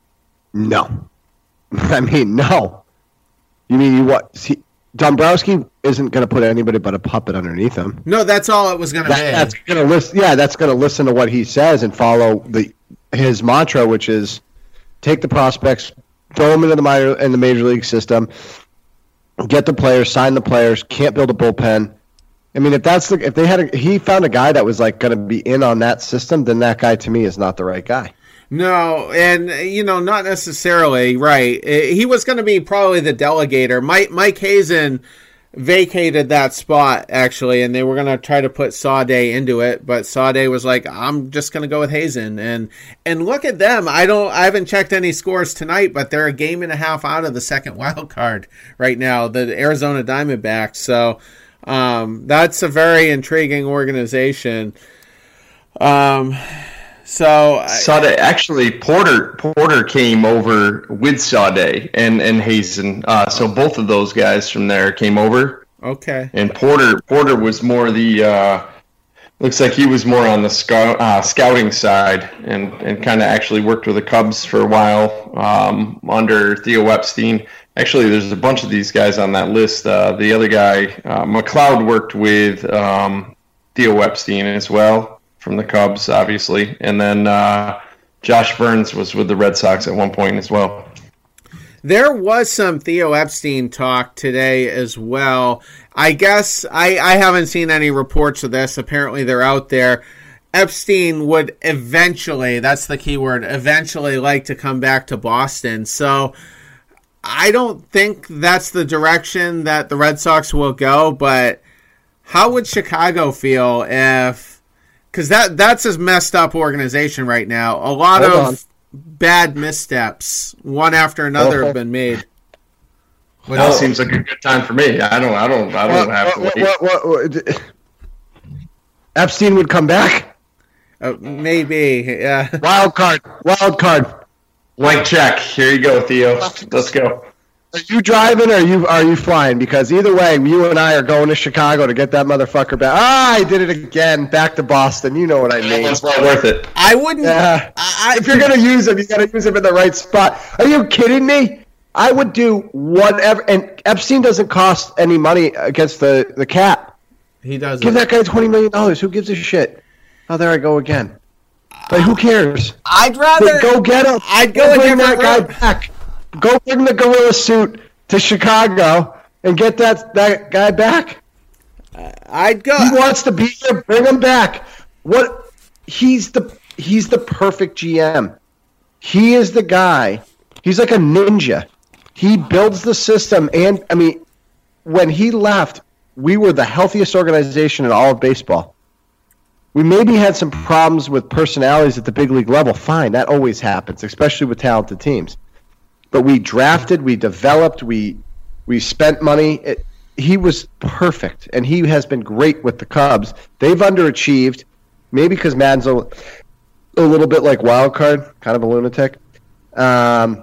S9: no, I mean, no, you mean you what? See, Dombrowski isn't going to put anybody but a puppet underneath him.
S8: No, that's all it was going to
S9: that,
S8: be.
S9: That's going to listen. Yeah. That's going to listen to what he says and follow the, his mantra, which is take the prospects, throw them into the minor in the major league system, get the players, sign the players, can't build a bullpen. I mean, if that's the if they had a, he found a guy that was like going to be in on that system, then that guy to me is not the right guy.
S8: No, and you know, not necessarily right. He was going to be probably the delegator. Mike Mike Hazen vacated that spot actually, and they were going to try to put Sade into it, but Sade was like, "I'm just going to go with Hazen." And and look at them. I don't. I haven't checked any scores tonight, but they're a game and a half out of the second wild card right now, the Arizona Diamondbacks. So. Um, that's a very intriguing organization. Um, so
S10: Sade, actually, Porter Porter came over with Sade and and Hazen. Uh, so both of those guys from there came over.
S8: Okay.
S10: And Porter Porter was more the uh, looks like he was more on the scout, uh, scouting side and and kind of actually worked with the Cubs for a while um, under Theo Epstein. Actually, there's a bunch of these guys on that list. Uh, the other guy, uh, McLeod, worked with um, Theo Epstein as well from the Cubs, obviously. And then uh, Josh Burns was with the Red Sox at one point as well.
S8: There was some Theo Epstein talk today as well. I guess I, I haven't seen any reports of this. Apparently they're out there. Epstein would eventually, that's the key word, eventually like to come back to Boston. So I don't think that's the direction that the Red Sox will go, but how would Chicago feel if, because that, that's a messed up organization right now. A lot Hold of on. bad missteps, one after another, Hold have been made.
S10: Now seems like a good time for me. I don't. I don't. I don't
S9: what,
S10: have to
S9: what,
S10: wait.
S9: What, what, what, Epstein would come back.
S8: Uh, maybe. Yeah.
S9: Wild card. Wild card.
S10: Blank check. Here you go, Theo. Let's go.
S9: Are you driving or are you are you flying? Because either way, you and I are going to Chicago to get that motherfucker back. Ah, I did it again. Back to Boston. You know what I mean.
S10: It's not worth it.
S8: I wouldn't.
S9: Yeah.
S8: I,
S9: if you're gonna use him, you gotta use him in the right spot. Are you kidding me? I would do whatever. And Epstein doesn't cost any money against the, the cap.
S8: He doesn't.
S9: Give that guy twenty million dollars. Who gives a shit? Oh, there I go again. But who cares?
S8: I'd rather
S9: but go get him.
S8: I'd go,
S9: go bring
S8: that
S9: guy back. Go bring the gorilla suit to Chicago and get that, that guy back.
S8: Uh, I'd go.
S9: He wants to be here. Bring him back. What? He's the he's the perfect G M. He is the guy. He's like a ninja. He builds the system, and I mean, when he left, we were the healthiest organization in all of baseball. We maybe had some problems with personalities at the big league level. Fine, that always happens, especially with talented teams. But we drafted, we developed, we we spent money. It, he was perfect, and he has been great with the Cubs. They've underachieved, maybe because Madden's a, a little bit like wild card, kind of a lunatic. Um,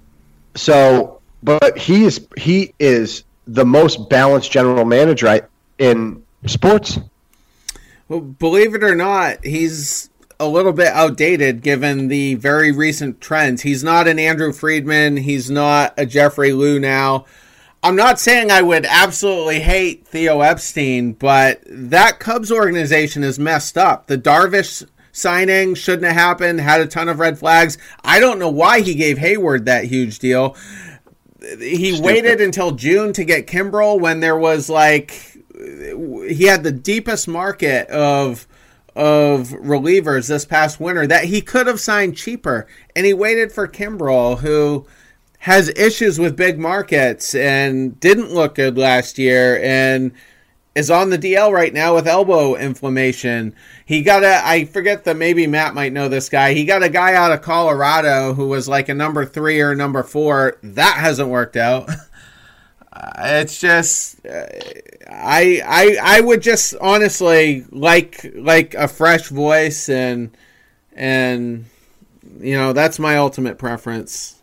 S9: so, but he is he is the most balanced general manager in sports.
S8: Well, believe it or not, he's a little bit outdated given the very recent trends. He's not an Andrew Friedman. He's not a Jeffrey Liu now. I'm not saying I would absolutely hate Theo Epstein, but that Cubs organization is messed up. The Darvish signing shouldn't have happened, had a ton of red flags. I don't know why he gave Hayward that huge deal. He Stupid. waited until June to get Kimbrel when there was like, he had the deepest market of of relievers this past winter that he could have signed cheaper, and he waited for Kimbrel, who has issues with big markets and didn't look good last year and is on the D L right now with elbow inflammation. He got a, I forget that maybe Matt might know this guy. He got a guy out of Colorado who was like a number three or number four. That hasn't worked out. Uh, it's just, uh, I, I, I would just honestly like, like a fresh voice, and, and, you know, that's my ultimate preference.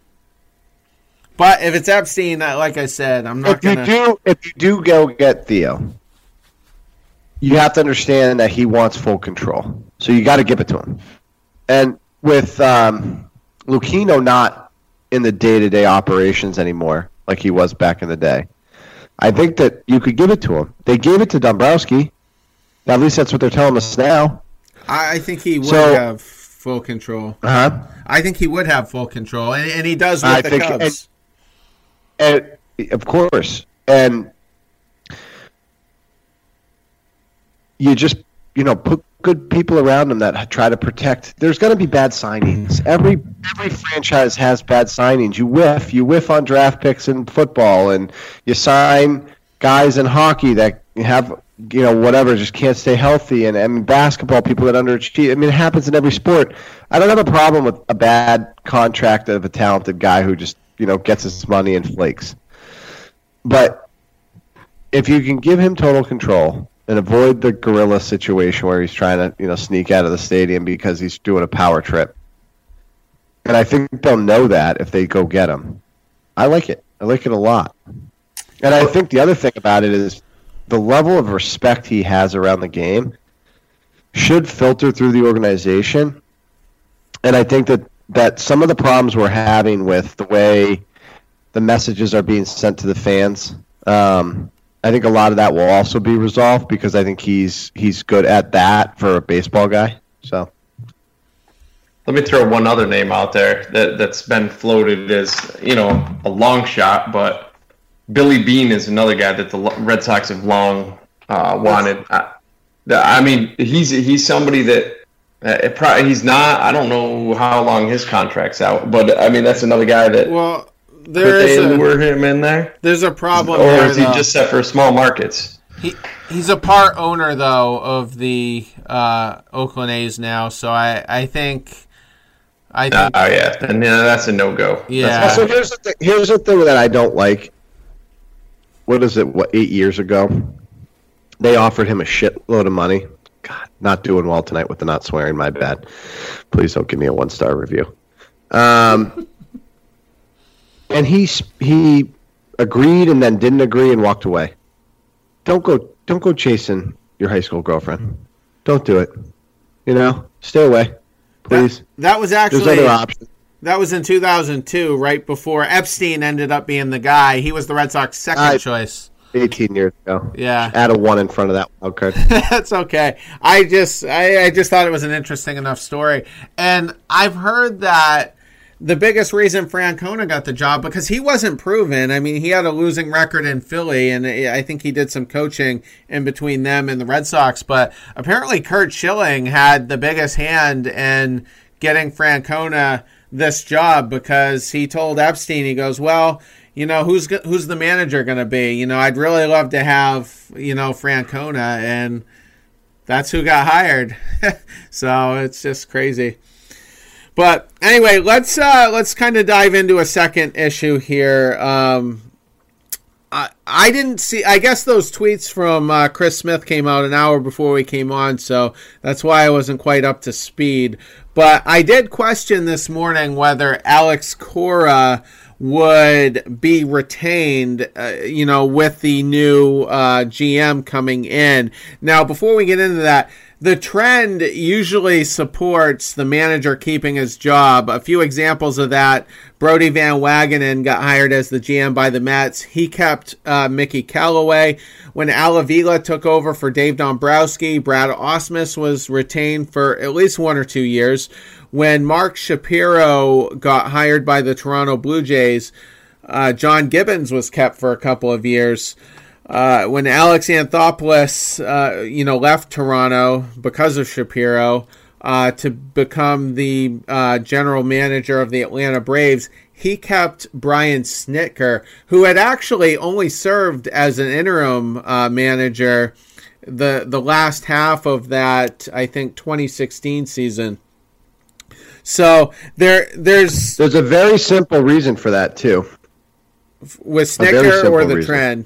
S8: But if it's Epstein, like I said, I'm not
S9: if
S8: gonna.
S9: You do, if you do go get Theo, you have to understand that he wants full control. So you got to give it to him. And with um, Lucchino not in the day-to-day operations anymore, like he was back in the day, I think that you could give it to him. They gave it to Dombrowski. At least that's what they're telling us now.
S8: I think he would
S9: so,
S8: have full control.
S9: Uh-huh.
S8: I think he would have full control, and, and he does with
S9: I
S8: the
S9: think,
S8: Cubs.
S9: And, and of course, and you just, you know, put good people around him that try to protect. There's going to be bad signings. Every every franchise has bad signings. You whiff. You whiff on draft picks in football, and you sign guys in hockey that have, you know, whatever, just can't stay healthy. And, and basketball, people that underachieve. I mean, it happens in every sport. I don't have a problem with a bad contract of a talented guy who just, you know, gets his money and flakes. But if you can give him total control and avoid the gorilla situation where he's trying to, you know, sneak out of the stadium because he's doing a power trip. And I think they'll know that if they go get him. I like it. I like it a lot. And I think the other thing about it is the level of respect he has around the game should filter through the organization. And I think that, that some of the problems we're having with the way the messages are being sent to the fans, um, I think a lot of that will also be resolved because I think he's he's good at that for a baseball guy. So,
S10: let me throw one other name out there that that's been floated as, you know, a long shot, but Billy Beane is another guy that the Red Sox have long uh, wanted. I, I mean, he's he's somebody that uh, it probably he's not. I don't know how long his contract's out, but I mean that's another guy that.
S8: Well. There
S10: Could they
S8: is a,
S10: lure him in there?
S8: There's a problem
S10: or
S8: there,
S10: is he
S8: though.
S10: just set for small markets?
S8: He he's a part owner though of the uh, Oakland A's now, so I I think I think
S10: oh uh, yeah, then yeah, that's a no go.
S8: Yeah.
S9: So here's the thing, here's the thing that I don't like what is it, what, eight years ago, they offered him a shitload of money. God, not doing well tonight with the not swearing, my bad. Please don't give me a one-star review. Um, and he he agreed and then didn't agree and walked away. Don't go don't go chasing your high school girlfriend. Don't do it. You know, stay away, please.
S8: That, that was actually
S9: There's other options.
S8: That was in two thousand two, right before Epstein ended up being the guy. He was the Red Sox second
S9: I,
S8: choice.
S9: eighteen years ago.
S8: Yeah.
S9: Add a one in front of that wild card.
S8: That's okay. I just I, I just thought it was an interesting enough story. And I've heard that the biggest reason Francona got the job, because he wasn't proven. I mean, he had a losing record in Philly, and I think he did some coaching in between them and the Red Sox. But apparently Curt Schilling had the biggest hand in getting Francona this job, because he told Epstein, he goes, well, you know, who's who's the manager going to be? You know, I'd really love to have, you know, Francona, and that's who got hired. So it's just crazy. But anyway, let's uh, let's kind of dive into a second issue here. Um, I I didn't see. I guess those tweets from uh, Chris Smith came out an hour before we came on, so that's why I wasn't quite up to speed. But I did question this morning whether Alex Cora would be retained, uh, you know, with the new uh, G M coming in. Now, before we get into that, the trend usually supports the manager keeping his job. A few examples of that: Brodie Van Wagenen got hired as the G M by the Mets. He kept uh, Mickey Callaway. When Al Avila took over for Dave Dombrowski, Brad Ausmus was retained for at least one or two years. When Mark Shapiro got hired by the Toronto Blue Jays, uh, John Gibbons was kept for a couple of years. Uh, when Alex Anthopoulos, uh, you know, left Toronto because of Shapiro uh, to become the uh, general manager of the Atlanta Braves, he kept Brian Snitker, who had actually only served as an interim uh, manager the the last half of that, I think, twenty sixteen season. So there, there's
S9: there's a very simple reason for that too.
S8: With Snitker or the reason. Trend?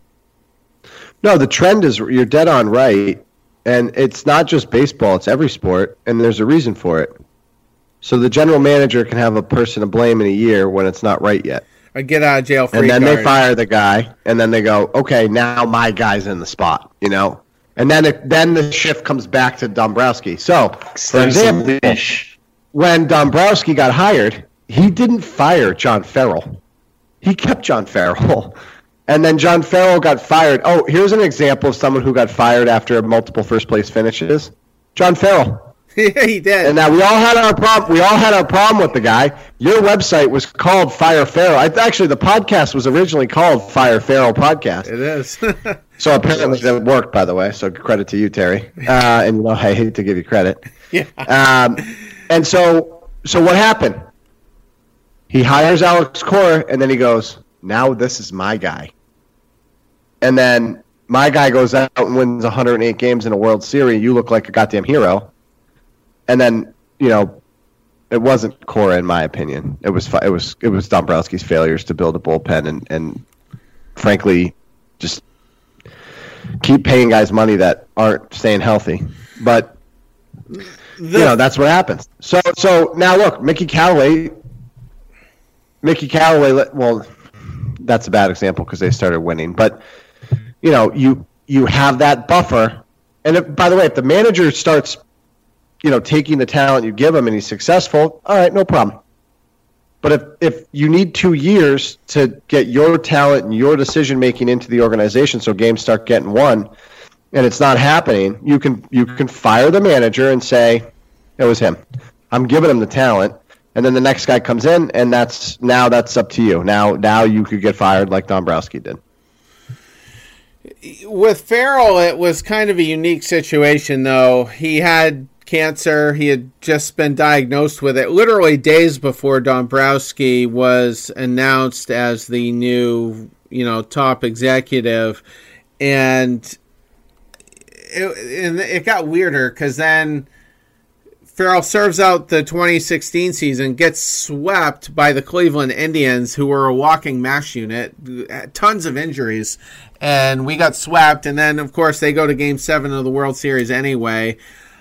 S9: No, the trend is, you're dead on right, and it's not just baseball; it's every sport, and there's a reason for it. So the general manager can have a person to blame in a year when it's not right yet.
S8: A get out of jail free
S9: And then
S8: card.
S9: They fire the guy, and then they go, okay, now my guy's in the spot, you know? And then it, then the shift comes back to Dombrowski. So, for example, when Dombrowski got hired, he didn't fire John Farrell. He kept John Farrell. And then John Farrell got fired. Oh, here's an example of someone who got fired after multiple first-place finishes. John Farrell.
S8: Yeah, he did.
S9: And now we all had our problem. We all had our problem with the guy. Your website was called Fire Farrell. I, actually, the podcast was originally called Fire Farrell Podcast.
S8: It is.
S9: So apparently that worked, by the way. So credit to you, Terry. Uh, and you know, I hate to give you credit.
S8: Yeah.
S9: Um, and so, so what happened? He hires Alex Cora, and then he goes, "Now this is my guy." And then my guy goes out and wins one hundred eight games in a World Series. You look like a goddamn hero. And then, you know, it wasn't Cora, in my opinion. It was it was it was Dombrowski's failures to build a bullpen, and, and frankly, just keep paying guys money that aren't staying healthy. But the, you know, that's what happens. So so now look, Mickey Callaway. Mickey Callaway. Well, that's a bad example because they started winning. But you know, you you have that buffer. And if, by the way, if the manager starts, you know, taking the talent you give him and he's successful, all right, no problem. But if, if you need two years to get your talent and your decision-making into the organization so games start getting won and it's not happening, you can you can fire the manager and say, it was him. I'm giving him the talent. And then the next guy comes in, and that's now that's up to you. Now, now you could get fired like Dombrowski did.
S8: With Farrell, it was kind of a unique situation, though. He had cancer. He had just been diagnosed with it literally days before Dombrowski was announced as the new, you know, top executive. And it, and it got weirder because then Farrell serves out the twenty sixteen season, gets swept by the Cleveland Indians, who were a walking mash unit, tons of injuries, and we got swept. And then, of course, they go to Game seven of the World Series anyway.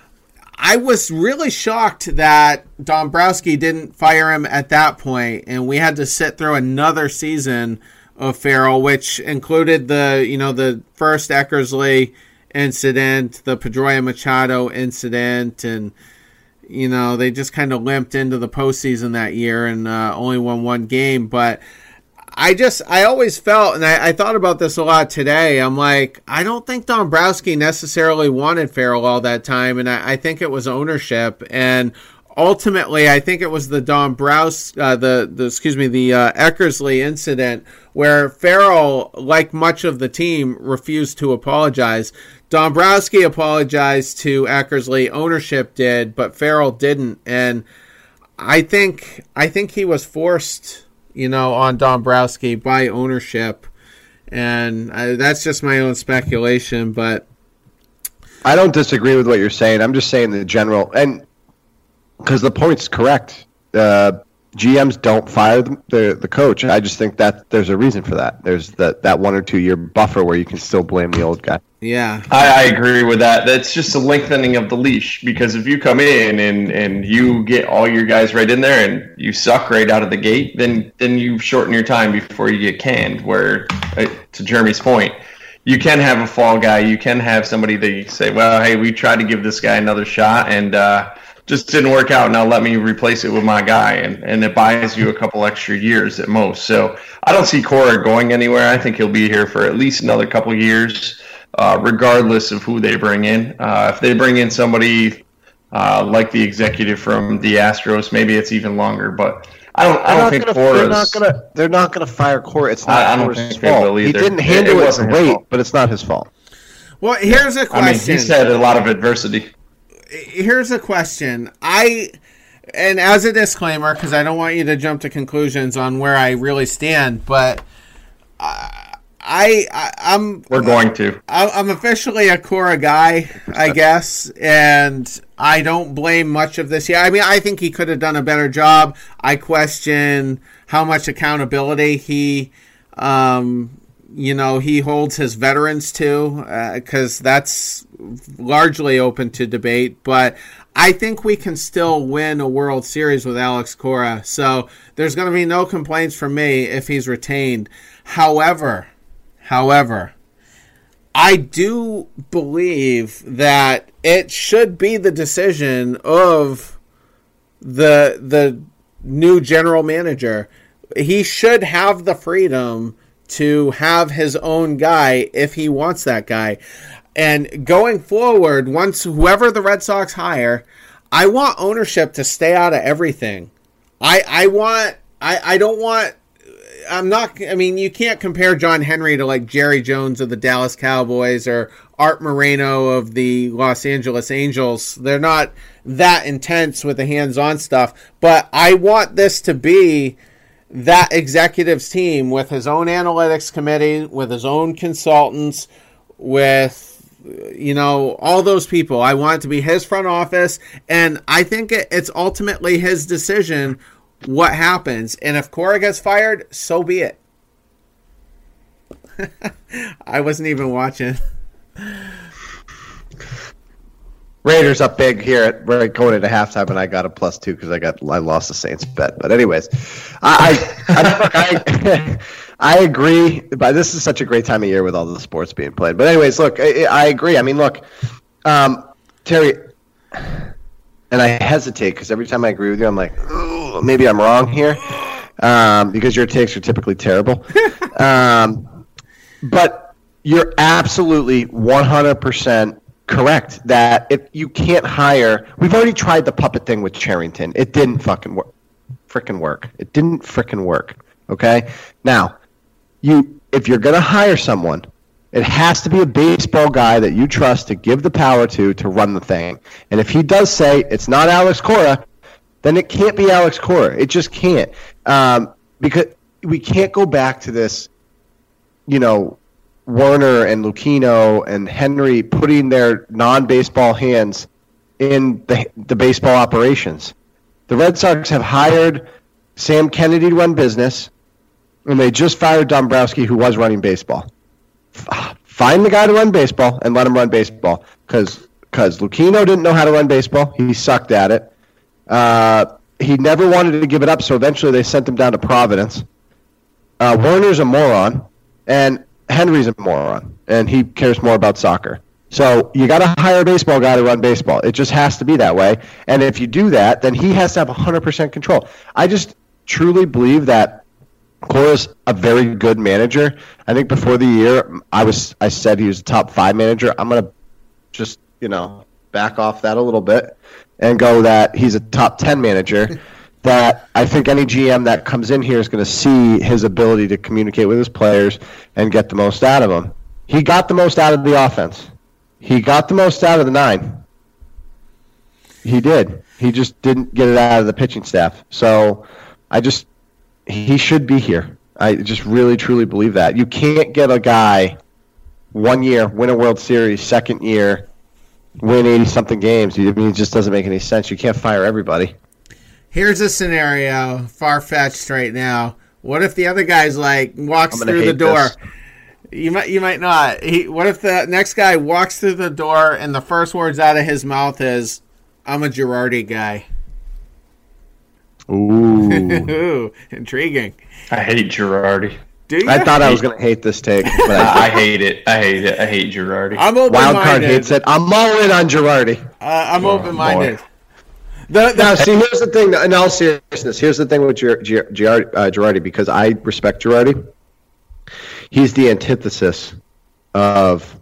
S8: I was really shocked that Dombrowski didn't fire him at that point, and we had to sit through another season of Farrell, which included the, you know, the first Eckersley incident, the Pedroia Machado incident, and, you know, they just kind of limped into the postseason that year and uh, only won one game. But I just, I always felt, and I, I thought about this a lot today, I'm like, I don't think Dombrowski necessarily wanted Farrell all that time, and I, I think it was ownership, and ultimately I think it was the Dombrowski, uh, the, the, excuse me, the uh, Eckersley incident where Farrell, like much of the team, refused to apologize. Dombrowski apologized to Eckersley, ownership did, but Farrell didn't, and I think, I think he was forced, you know, on Dombrowski by ownership, and I, that's just my own speculation, but
S9: I don't disagree with what you're saying. I'm just saying the general, and because the point's correct, uh, G Ms don't fire the, the the coach. I just think that there's a reason for that. There's that that one or two year buffer where you can still blame the old guy.
S8: Yeah,
S10: I, I agree with that. That's just a lengthening of the leash, because if you come in and, and you get all your guys right in there and you suck right out of the gate, then then you shorten your time before you get canned. Where, uh, to Jeremy's point, you can have a fall guy. You can have somebody that you say, well, hey, we tried to give this guy another shot and uh, just didn't work out. Now let me replace it with my guy, and, and it buys you a couple extra years at most. So I don't see Cora going anywhere. I think he'll be here for at least another couple years. Uh, regardless of who they bring in. Uh, if they bring in somebody uh, like the executive from the Astros, maybe it's even longer. But I don't. I don't think Cora's.
S9: They're not gonna. They're not gonna fire Cora. It's not
S10: I, I don't
S9: Cora's
S10: think they
S9: fault.
S10: will either.
S9: He didn't handle it, it great, but it's not his fault.
S8: Well, here's a question.
S10: I mean, he's had a lot of adversity.
S8: Here's a question. I, and as a disclaimer, because I don't want you to jump to conclusions on where I really stand, but. Uh, I, I I'm
S10: we're going to
S8: I'm officially a Cora guy, I guess, and I don't blame much of this. Yeah, I mean, I think he could have done a better job. I question how much accountability he, um, you know, he holds his veterans to, because uh, that's largely open to debate. But I think we can still win a World Series with Alex Cora. So there's going to be no complaints from me if he's retained. However. However, I do believe that it should be the decision of the the new general manager. He should have the freedom to have his own guy if he wants that guy. And going forward, once whoever the Red Sox hire, I want ownership to stay out of everything. I I want I, I don't want I'm not, I mean, you can't compare John Henry to like Jerry Jones of the Dallas Cowboys or Art Moreno of the Los Angeles Angels. They're not that intense with the hands-on stuff, but I want this to be that executive's team with his own analytics committee, with his own consultants, with, you know, all those people. I want it to be his front office, and I think it's ultimately his decision what happens. And if Cora gets fired, so be it. I wasn't even watching.
S9: Raiders up big here. We're going into halftime, and I got a plus two because I got I lost the Saints bet. But anyways, I I, I, I agree. But this is such a great time of year with all the sports being played. But anyways, look, I, I agree. I mean, look, um, Terry, and I hesitate because every time I agree with you, I'm like, oh, maybe I'm wrong here, um, because your takes are typically terrible. um, but you're absolutely one hundred percent correct that if you can't hire, we've already tried the puppet thing with Cherington. It didn't fucking work. Frickin' work. It didn't frickin' work. Okay? Now, you if you're going to hire someone, it has to be a baseball guy that you trust to give the power to to run the thing. And if he does say it's not Alex Cora, then it can't be Alex Cora. It just can't. Um, because we can't go back to this, you know, Werner and Lucchino and Henry putting their non-baseball hands in the the baseball operations. The Red Sox have hired Sam Kennedy to run business, and they just fired Dombrowski, who was running baseball. F- find the guy to run baseball and let him run baseball, because because Lucchino didn't know how to run baseball. He sucked at it. Uh, he never wanted to give it up, so eventually they sent him down to Providence. Uh, Werner's a moron, and Henry's a moron, and he cares more about soccer. So you got to hire a baseball guy to run baseball. It just has to be that way. And if you do that, then he has to have one hundred percent control. I just truly believe that Cora's a very good manager. I think before the year, I was I said he was a top five manager. I'm going to just, you know, back off that a little bit and go that he's a top ten manager. That I think any G M that comes in here is going to see his ability to communicate with his players and get the most out of them. He got the most out of the offense. He got the most out of the nine. He did. He just didn't get it out of the pitching staff. So I just, he should be here. I just really, truly believe that. You can't get a guy one year, win a World Series, second year, win eighty-something games. I mean, it just doesn't make any sense. You can't fire everybody.
S8: Here's a scenario, far-fetched right now. What if the other guy's like, walks through the door? This. You might, you might not. He, what if the next guy walks through the door and the first words out of his mouth is, "I'm a Girardi guy."
S9: Ooh,
S8: Ooh, intriguing.
S10: I hate Girardi.
S8: Do you?
S9: I thought I was going to hate this take, but
S10: I, I hate it. I hate it. I hate Girardi.
S8: I'm open-minded.
S9: Wild card hates it. I'm all in on Girardi.
S8: Uh, I'm oh, open-minded.
S9: The, the, now, see, here's the thing. In all seriousness, here's the thing with Gir, Gir, Gir, uh, Girardi, because I respect Girardi. He's the antithesis of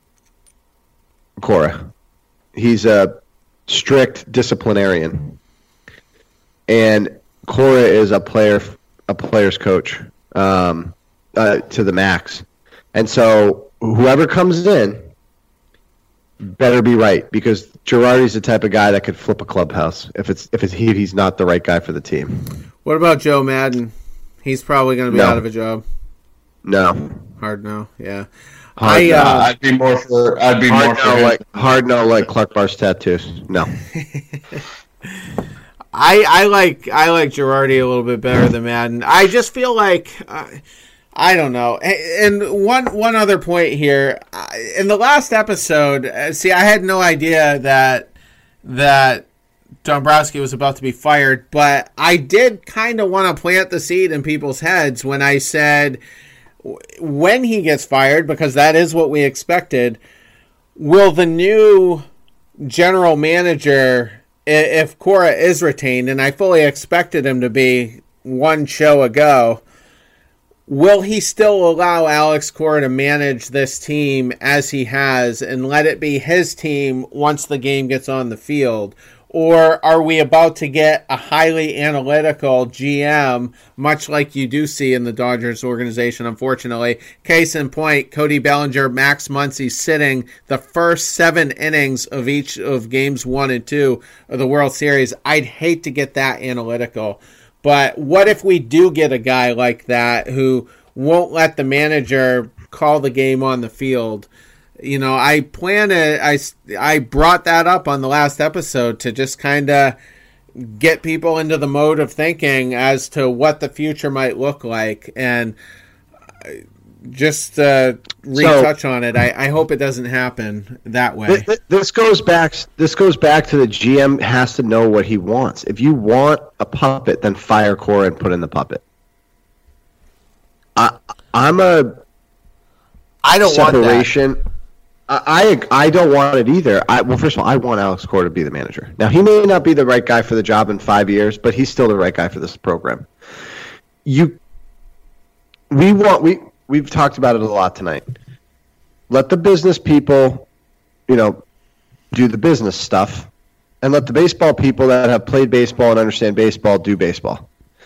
S9: Cora. He's a strict disciplinarian, and Cora is a player, a player's coach um, uh, to the max. And so, whoever comes in better be right, because Girardi's the type of guy that could flip a clubhouse if it's if it's he, he's not the right guy for the team.
S8: What about Joe Madden? He's probably going to be no. out of a job.
S9: No,
S8: hard no. Yeah,
S9: hard
S10: I, no. Uh, I'd be more for. I'd be
S9: hard
S10: more
S9: no,
S10: for
S9: like hard no, like Clark Bar's tattoos. No.
S8: I I like I like Girardi a little bit better than Madden. I just feel like uh, I don't know. And one one other point here, in the last episode, see, I had no idea that that Dombrowski was about to be fired, but I did kind of want to plant the seed in people's heads when I said, when he gets fired, because that is what we expected, will the new general manager, if Cora is retained, and I fully expected him to be one show ago, will he still allow Alex Cora to manage this team as he has and let it be his team once the game gets on the field? Or are we about to get a highly analytical G M, much like you do see in the Dodgers organization, unfortunately? Case in point, Cody Bellinger, Max Muncy sitting the first seven innings of each of games one and two of the World Series. I'd hate to get that analytical. But what if we do get a guy like that who won't let the manager call the game on the field? You know, I plan to, I, I brought that up on the last episode to just kind of get people into the mode of thinking as to what the future might look like. And just uh, retouch so, on it, I, I hope it doesn't happen that way.
S9: This goes back, this goes back to the G M has to know what he wants. If you want a puppet, then fire Cora and put in the puppet. I, I'm a
S8: I don't
S9: separation.
S8: want that.
S9: I, I don't want it either. I, well, first of all, I want Alex Cora to be the manager. Now, he may not be the right guy for the job in five years, but he's still the right guy for this program. You, we want we we've talked about it a lot tonight. Let the business people, you know, do the business stuff, and let the baseball people that have played baseball and understand baseball do baseball.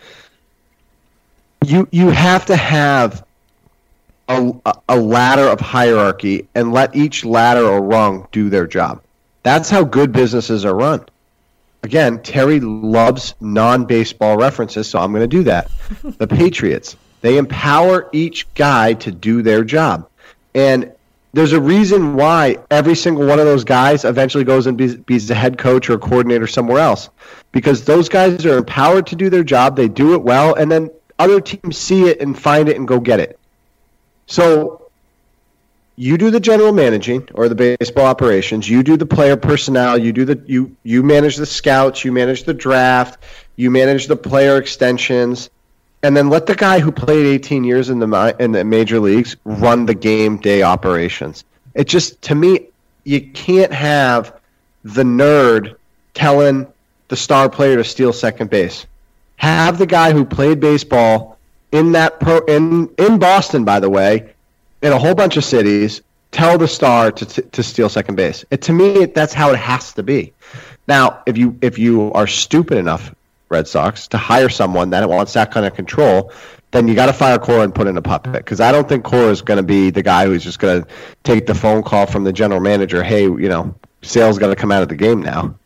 S9: You you have to have A, a ladder of hierarchy and let each ladder or rung do their job. That's how good businesses are run. Again, Terry loves non-baseball references, so I'm going to do that. The Patriots, they empower each guy to do their job. And there's a reason why every single one of those guys eventually goes and be, be the head coach or a coordinator somewhere else, because those guys are empowered to do their job. They do it well, and then other teams see it and find it and go get it. So you do the general managing or the baseball operations. You do the player personnel. You do the you you manage the scouts. You manage the draft. You manage the player extensions. And then let the guy who played eighteen years in the in the major leagues run the game day operations. It just, to me, you can't have the nerd telling the star player to steal second base. Have the guy who played baseball in that pro in in Boston, by the way, in a whole bunch of cities, tell the star to to, to steal second base. It, to me, that's how it has to be. Now, if you if you are stupid enough, Red Sox, to hire someone that wants that kind of control, then you got to fire Cora and put in a puppet, because I don't think Cora is going to be the guy who's just going to take the phone call from the general manager, hey, you know, Sale's got to come out of the game now.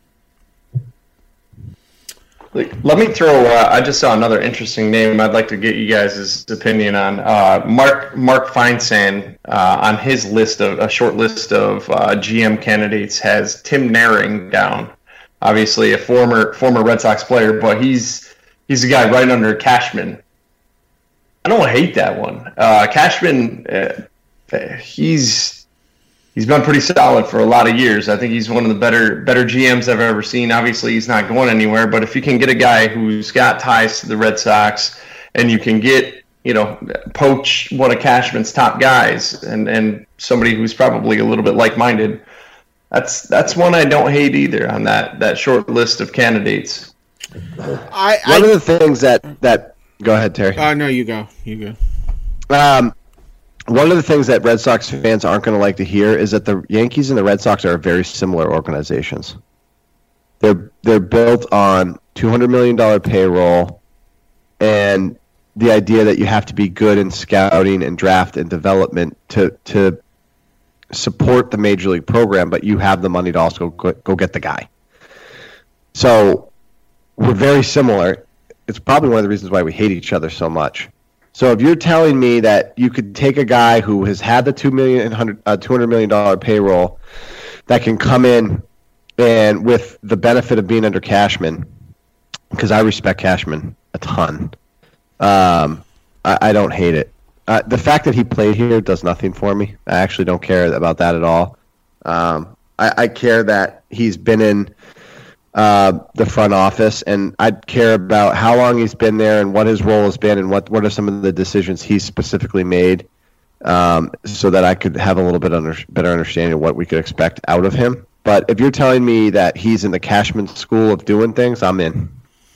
S10: Let me throw, uh, I just saw another interesting name I'd like to get you guys' opinion on. Uh, Mark Mark Feinsand, uh, on his list of, a short list of uh, G M candidates, has Tim Naring down. Obviously, a former former Red Sox player, but he's he's a guy right under Cashman. I don't hate that one. Uh, Cashman, uh, he's he's been pretty solid for a lot of years. I think he's one of the better better G Ms I've ever seen. Obviously, he's not going anywhere, but if you can get a guy who's got ties to the Red Sox, and you can get, you know, poach one of Cashman's top guys, and and somebody who's probably a little bit like-minded. That's that's one I don't hate either on that, that short list of candidates.
S8: I, I
S9: one of the things that, that go ahead, Terry.
S8: Oh uh, no, you go, you
S9: go. Um, one of the things that Red Sox fans aren't going to like to hear is that the Yankees and the Red Sox are very similar organizations. They're they're built on two hundred million dollar payroll, and the idea that you have to be good in scouting and draft and development to to. support the major league program, but you have the money to also go, go get the guy. So we're very similar. It's probably one of the reasons why we hate each other so much. So if you're telling me that you could take a guy who has had the two million uh, two hundred million dollar payroll that can come in and with the benefit of being under Cashman, because I respect Cashman a ton, um, I, I don't hate it. Uh, the fact that he played here does nothing for me. I actually don't care about that at all. Um, I, I care that he's been in uh, the front office, and I care about how long he's been there and what his role has been and what, what are some of the decisions he's specifically made, um, so that I could have a little bit under, better understanding of what we could expect out of him. But if you're telling me that he's in the Cashman school of doing things, I'm in.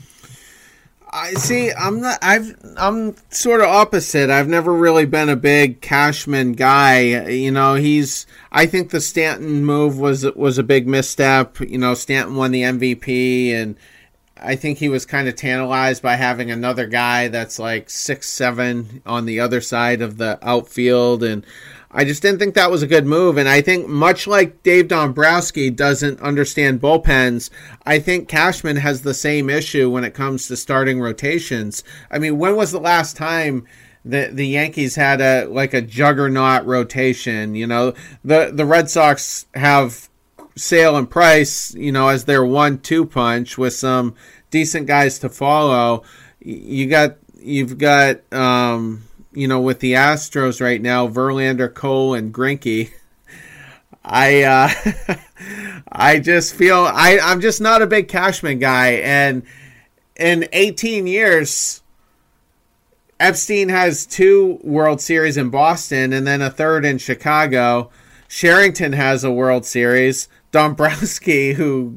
S8: I see. I'm not. I've. I'm sort of opposite. I've never really been a big Cashman guy. You know, he's. I think the Stanton move was was a big misstep. You know, Stanton won the M V P, and I think he was kind of tantalized by having another guy that's like six seven on the other side of the outfield, and I just didn't think that was a good move. And I think much like Dave Dombrowski doesn't understand bullpens, I think Cashman has the same issue when it comes to starting rotations. I mean, when was the last time the the Yankees had a like a juggernaut rotation? You know, the the Red Sox have Sale and Price, you know, as their one two punch with some decent guys to follow. You got you've got um you know, with the Astros right now, Verlander, Cole, and Greinke. I uh, I just feel I, I'm just not a big Cashman guy. And in eighteen years, Epstein has two World Series in Boston and then a third in Chicago. Sherrington has a World Series. Dombrowski, who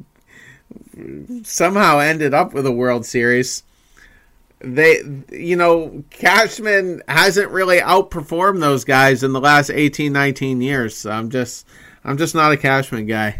S8: somehow ended up with a World Series. They, you know, Cashman hasn't really outperformed those guys in the last eighteen, nineteen years. So I'm just, I'm just not a Cashman guy.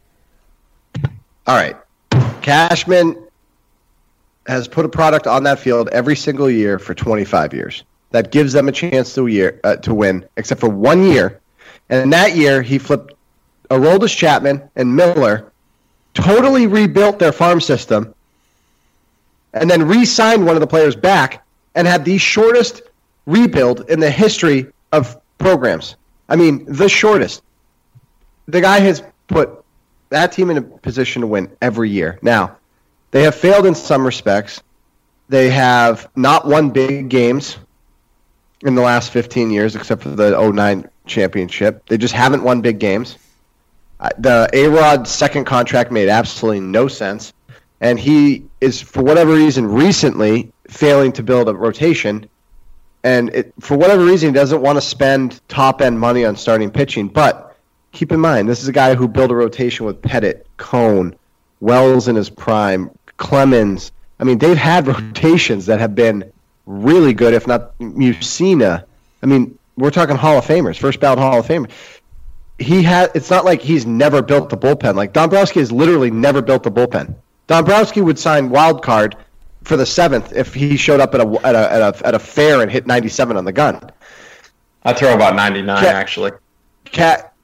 S9: All right. Cashman has put a product on that field every single year for twenty-five years. That gives them a chance to year uh, to win, except for one year. And in that year, he flipped Aroldis Chapman and Miller, totally rebuilt their farm system, and then re-signed one of the players back and had the shortest rebuild in the history of programs. I mean, the shortest. The guy has put that team in a position to win every year. Now, they have failed in some respects. They have not won big games in the last fifteen years, except for the oh nine championship. They just haven't won big games. The A-Rod second contract made absolutely no sense, and he is, for whatever reason, recently failing to build a rotation, and it, for whatever reason, he doesn't want to spend top-end money on starting pitching. But keep in mind, this is a guy who built a rotation with Pettit, Cone, Wells in his prime, Clemens. I mean, they've had rotations that have been really good, if not Mussina. I mean, we're talking Hall of Famers, first ballot Hall of Famer. He had. It's not like he's never built the bullpen. Like Dombrowski has literally never built the bullpen. Dombrowski would sign wild card for the seventh if he showed up at a at a at a, at a fair and hit ninety-seven on the gun.
S10: I throw about ninety-nine Cat, actually.
S9: Cat.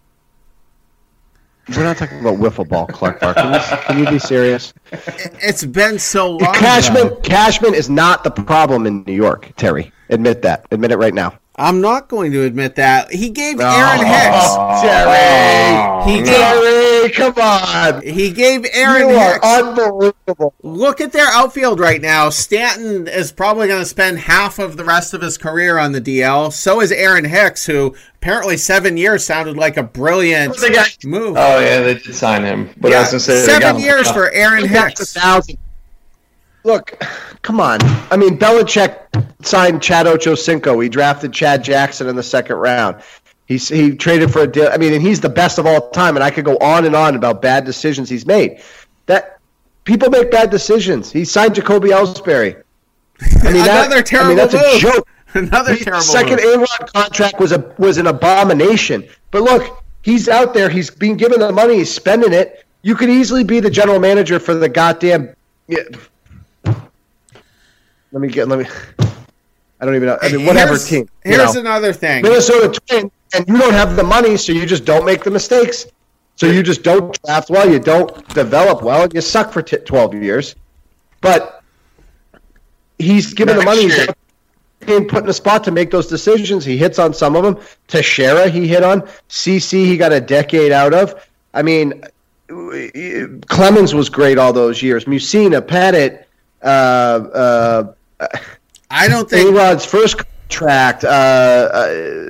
S9: We're not talking about wiffle ball, Clark Park. Can you, can you be serious?
S8: It's been so long.
S9: Cashman,
S8: though.
S9: Cashman is not the problem in New York, Terry. Admit that. Admit it right now.
S8: I'm not going to admit that. He gave
S9: Oh,
S8: Aaron Hicks.
S9: Terry!
S8: He
S9: Terry,
S8: gave,
S9: come on!
S8: He gave Aaron
S9: you
S8: Hicks.
S9: are unbelievable.
S8: Look at their outfield right now. Stanton is probably going to spend half of the rest of his career on the D L. So is Aaron Hicks, who apparently seven years sounded like a brilliant move.
S10: Oh, yeah, they did sign him. But
S8: yeah,
S10: I was gonna say
S8: seven years for Aaron Hicks.
S9: Look, come on. I mean, Belichick signed Chad Ochocinco. He drafted Chad Jackson in the second round. He, he traded for a deal. I mean, and he's the best of all time, and I could go on and on about bad decisions he's made. That people make bad decisions. He signed Jacoby Ellsbury. I mean,
S8: Another
S9: that,
S8: terrible
S9: I mean, that's
S8: move.
S9: a joke.
S8: Another
S9: the
S8: terrible
S9: second
S8: move.
S9: A-Rod contract was a was an abomination. But look, he's out there. He's being given the money. He's spending it. You could easily be the general manager for the goddamn. Yeah. Let me get. Let me. I don't even know. I mean, whatever
S8: here's,
S9: team.
S8: Here's
S9: know.
S8: another thing.
S9: Minnesota Twins, and you don't have the money, so you just don't make the mistakes. So you just don't draft well. You don't develop well, and you suck for t- twelve years. But he's given the money. He's being put in a spot to make those decisions. He hits on some of them. Teixeira, he hit on. C C, he got a decade out of. I mean, Clemens was great all those years. Mussina, Pettit. Uh, uh,
S8: I don't think
S9: A-Rod's first contract. Uh, uh,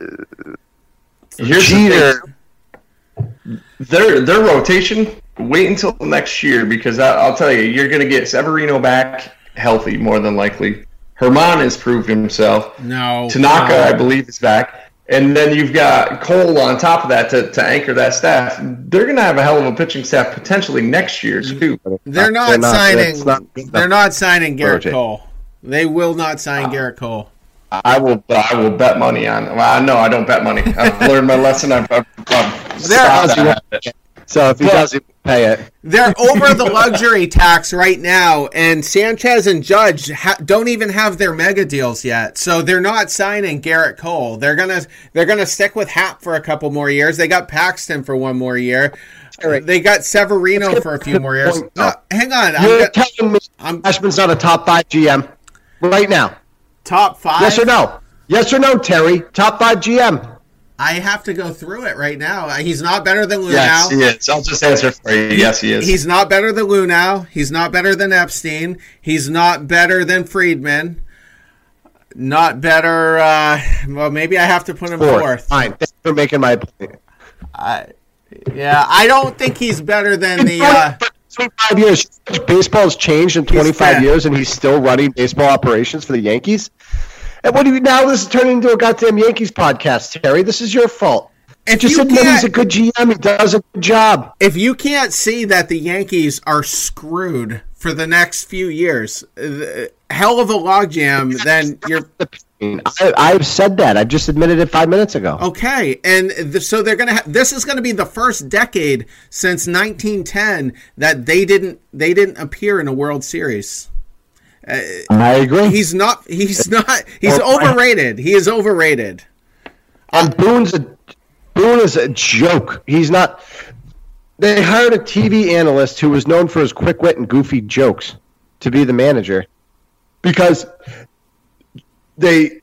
S10: Here's
S9: Jeter.
S10: The thing. Their their rotation. Wait until next year because I, I'll tell you, you're going to get Severino back healthy more than likely. Herman has proved himself.
S8: No,
S10: Tanaka,
S8: no.
S10: I believe, is back. And then you've got Cole on top of that to, to anchor that staff. They're going to have a hell of a pitching staff potentially next year too.
S8: They're not,
S9: They're not
S8: signing.
S9: not,
S8: they're not signing Garrett
S9: rotate.
S8: Cole. They will not sign uh, Garrett Cole.
S10: I will. I will bet money on. Well, I know I don't bet money. I've learned my lesson. I've, I've, I've stopped that.
S9: So if he
S8: But
S9: doesn't pay it,
S8: they're over the luxury tax right now, and Sanchez and Judge ha- don't even have their mega deals yet. So they're not signing Garrett Cole. They're gonna they're gonna stick with Happ for a couple more years. They got Paxton for one more year. Right. They got Severino for a few more years. No, hang on.
S9: You're
S8: I'm
S9: telling me
S8: I'm,
S9: Cashman's not a top five G M right now?
S8: Top five?
S9: Yes or no? Yes or no, Terry? Top five G M.
S8: I have to go through it right now. He's not better than Lunau.
S10: Yes, he is. I'll just answer for you. Yes, he is.
S8: He's not better than Lunau. He's not better than Epstein. He's not better than Friedman. Not better. Uh, well, maybe I have to put him fourth. fourth.
S9: Fine. Thanks for making my point.
S8: I, yeah, I don't think he's better than the. Uh,
S9: twenty-five years. Baseball has changed in twenty-five years, and he's still running baseball operations for the Yankees. And what do you now? This is turning into a goddamn Yankees podcast, Terry. This is your fault.
S8: If
S9: Just
S8: you
S9: admit
S8: can't-
S9: he's a good G M. He does a good job.
S8: If you can't see that the Yankees are screwed for the next few years, uh, hell of a logjam, then you're.
S9: I, I've said that. I just admitted it five minutes ago.
S8: Okay, and th- so they're gonna. Ha- this is gonna be the first decade since nineteen ten that they didn't they didn't appear in a World Series. Uh,
S9: I agree.
S8: He's not. He's not. He's overrated. He is overrated.
S9: And Boone's a Boone is a joke. He's not. They hired a T V analyst who was known for his quick wit and goofy jokes to be the manager because they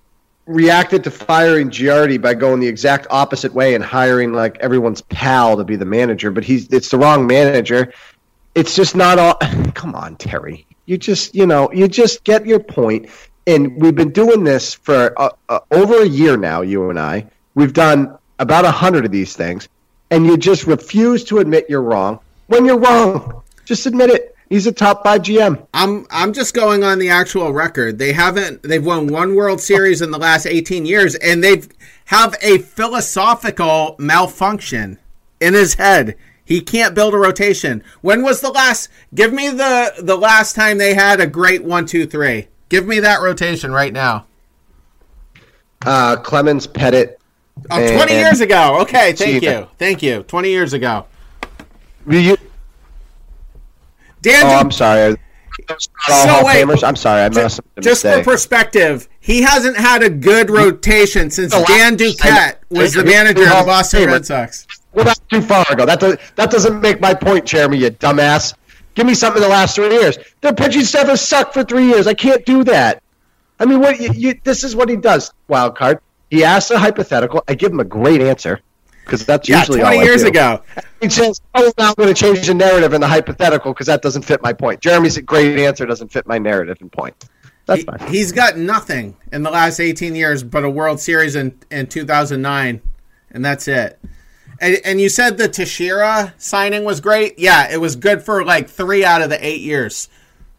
S9: reacted to firing Giardi by going the exact opposite way and hiring like everyone's pal to be the manager, but he's it's the wrong manager. It's just not all. Come on, Terry. You just you know you just get your point. And we've been doing this for uh, uh, over a year now. You and I, we've done about a hundred of these things, and you just refuse to admit you're wrong when you're wrong. Just admit it. He's a top five G M.
S8: I'm I'm just going on the actual record. They haven't. They've won one World Series in the last eighteen years, and they've have a philosophical malfunction in his head. He can't build a rotation. When was the last? Give me the the last time they had a great one, two, three. Give me that rotation right now.
S9: Uh, Clemens, Pettit.
S8: Oh, and, twenty years ago. Okay, thank Gina. you, thank you. Twenty years ago.
S9: You,
S8: Dan,
S9: oh, I'm sorry.
S8: So wait,
S9: I'm sorry. I messed up.
S8: Just for perspective, he hasn't had a good rotation since Dan Duquette was the manager of the Boston Red Sox.
S9: Well, that's too far ago. That does, that doesn't make my point, Jeremy, you dumbass. Give me something in the last three years. Their pitching staff has sucked for three years. I can't do that. I mean, what you, you, this is what he does, wild card. He asks a hypothetical. I give him a great answer. Because that's
S8: yeah,
S9: usually
S8: twenty
S9: all I
S8: years
S9: do.
S8: ago.
S9: He says, oh, now I'm going to change the narrative in the hypothetical because that doesn't fit my point. Jeremy's great answer doesn't fit my narrative and point. That's
S8: he,
S9: fine.
S8: He's got nothing in the last eighteen years but a World Series in, in two thousand nine, and that's it. And, and you said the Teixeira signing was great? Yeah, it was good for like three out of the eight years.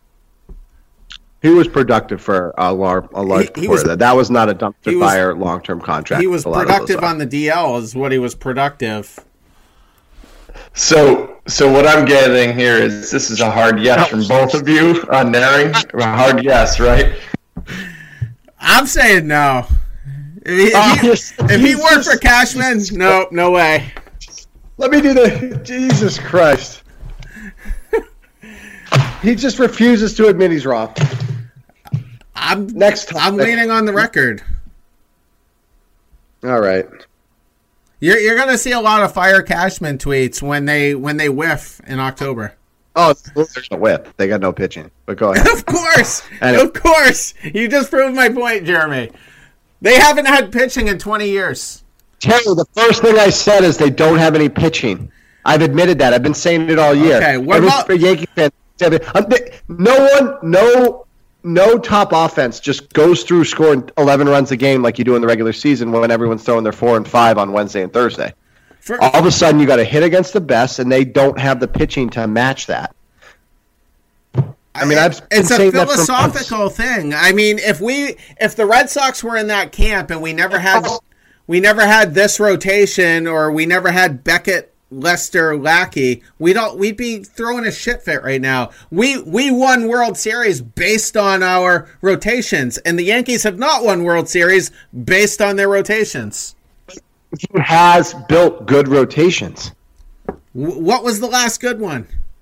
S9: He was productive for a large, a large
S8: he, he
S9: part
S8: was,
S9: of that. That was not a dumpster
S8: was,
S9: fire long-term contract.
S8: He was productive on the D L is what he was productive.
S10: So, so what I'm getting here is this is a hard yes from both of you on Naring. A hard yes, right?
S8: I'm saying no. If he,
S9: oh,
S8: if he,
S9: yes,
S8: if he worked for Cashman, no, no way.
S9: Let me do the Jesus Christ. He just refuses to admit he's wrong.
S8: I'm
S9: next time.
S8: I'm leaning on the record.
S9: All right.
S8: You're you're gonna see a lot of fire Cashman tweets when they when they whiff in October.
S9: Oh, there's no whip. They got no pitching. But go ahead.
S8: Of course,
S9: anyway.
S8: Of course. You just proved my point, Jeremy. They haven't had pitching in twenty years.
S9: Terry, the first thing I said is they don't have any pitching. I've admitted that. I've been saying it all year.
S8: Okay, what
S9: Every
S8: about
S9: Yankee fan? No one, no, no top offense just goes through scoring eleven runs a game like you do in the regular season when everyone's throwing their four and five on Wednesday and Thursday. For, all of a sudden, you got to hit against the best, and they don't have the pitching to match that. I mean, I've
S8: it's a philosophical thing. I mean, if we, if the Red Sox were in that camp and we never had, we never had this rotation, or we never had Beckett, Lester, Lackey, we don't we'd be throwing a shit fit right now. We we won World Series based on our rotations, and the Yankees have not won World Series based on their rotations.
S9: He has built good rotations.
S8: W- what was the last good one?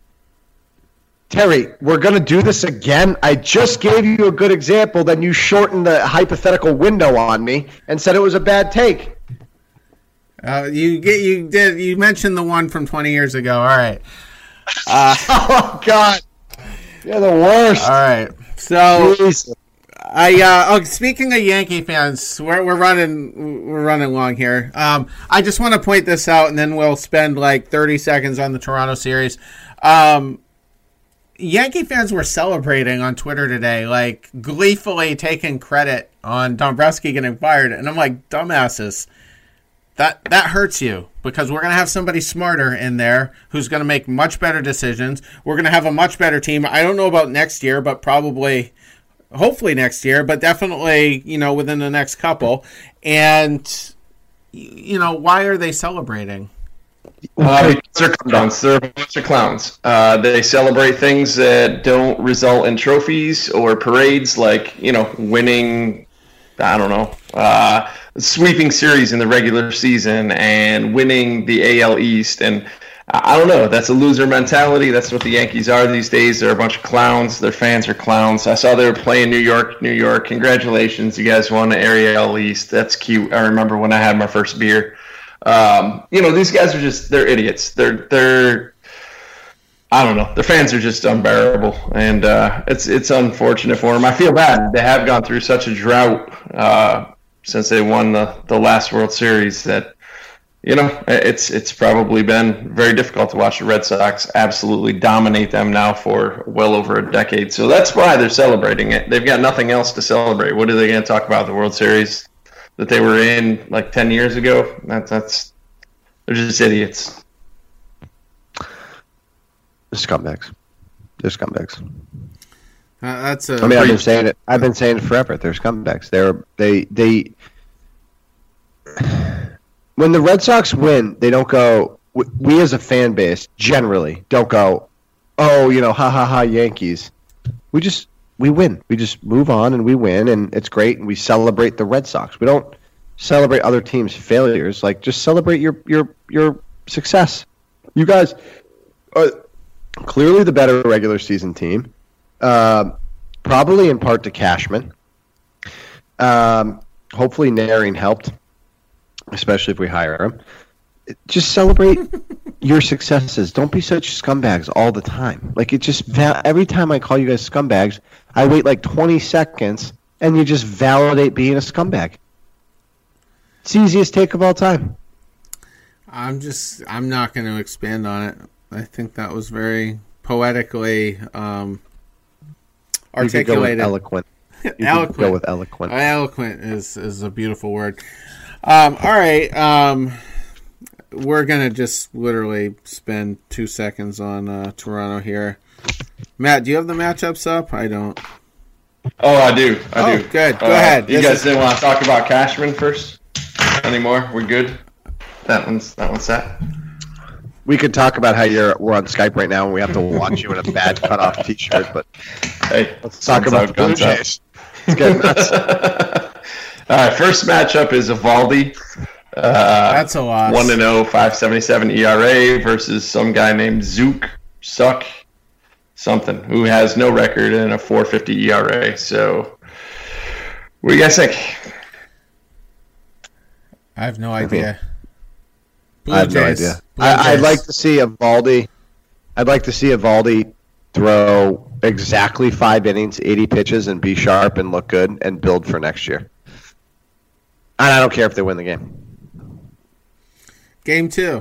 S9: Terry, we're going to do this again. I just gave you a good example, then you shortened the hypothetical window on me and said it was a bad take.
S8: Uh, you get you did you mentioned the one from twenty years ago. All right. Uh,
S9: oh God, you're the worst.
S8: All right. So Jesus. I uh, oh, speaking of Yankee fans, we're we're running we're running long here. Um, I just want to point this out, and then we'll spend like thirty seconds on the Toronto series. Um, Yankee fans were celebrating on Twitter today, like gleefully taking credit on Dombrowski getting fired, and I'm like, dumbasses. That that hurts you because we're going to have somebody smarter in there who's going to make much better decisions. We're going to have a much better team. I don't know about next year, but probably, hopefully next year, but definitely, you know, within the next couple. And, you know, why are they celebrating?
S10: Uh, because they're clowns. They're a bunch of clowns. Uh, they celebrate things that don't result in trophies or parades, like, you know, winning, I don't know, uh, sweeping series in the regular season and winning the A L East. And I don't know, that's a loser mentality. That's what the Yankees are these days. They're a bunch of clowns. Their fans are clowns. I saw they were playing New York, New York. Congratulations, you guys won the A L East. That's cute. I remember when I had my first beer. Um, you know, these guys are just, they're idiots. They're, they're, I don't know. Their fans are just unbearable, and uh, it's it's unfortunate for them. I feel bad. They have gone through such a drought, uh, since they won the, the last World Series that, you know, it's it's probably been very difficult to watch the Red Sox absolutely dominate them now for well over a decade. So that's why they're celebrating it. They've got nothing else to celebrate. What are they going to talk about, the World Series that they were in like ten years ago? That, that's they're just idiots.
S9: They're scumbags. They're scumbags.
S8: Uh, that's a
S9: I mean, I've been saying it. I've been saying it forever. They're scumbags. They're they they. When the Red Sox win, they don't go. We as a fan base generally don't go, oh, you know, ha ha ha, Yankees. We just we win. We just move on and we win, and it's great. And we celebrate the Red Sox. We don't celebrate other teams' failures. Like, just celebrate your your your success. You guys are clearly the better regular season team, uh, probably in part to Cashman. Um, hopefully, Naring helped. Especially if we hire him. Just celebrate your successes. Don't be such scumbags all the time. Like, it just, every time I call you guys scumbags, I wait like twenty seconds, and you just validate being a scumbag. It's the easiest take of all time.
S8: I'm just, I'm not going to expand on it. I think that was very poetically um, articulated.
S9: You could go with eloquent. You
S8: eloquent.
S9: Go with eloquent.
S8: Eloquent is, is a beautiful word. Um, all right. Um, we're going to just literally spend two seconds on uh, Toronto here. Matt, do you have the matchups up? I don't.
S10: Oh, I do. I
S8: oh,
S10: do.
S8: Good. Go
S10: uh,
S8: ahead.
S10: You
S8: this
S10: guys
S8: is...
S10: didn't want to talk about Cashman first anymore? We're good? That one's that one's set.
S9: We could talk about how you're we're on Skype right now and we have to watch you in a bad cutoff T-shirt, but
S10: hey,
S9: let's talk about the Blue Jays. Let's get nuts.
S10: All right, first matchup is Eovaldi. Uh,
S8: That's a loss.
S10: one and oh, five seventy-seven E R A versus some guy named Zook Suck something who has no record and a four fifty E R A. So, what do you guys think?
S8: I have no idea. Blue
S9: I have
S8: Jays.
S9: no idea.
S8: Blue
S9: I, I'd
S8: Jays.
S9: like to see Eovaldi. I'd like to see Eovaldi throw exactly five innings, eighty pitches, and be sharp and look good and build for next year. And I don't care if they win the game.
S8: Game two.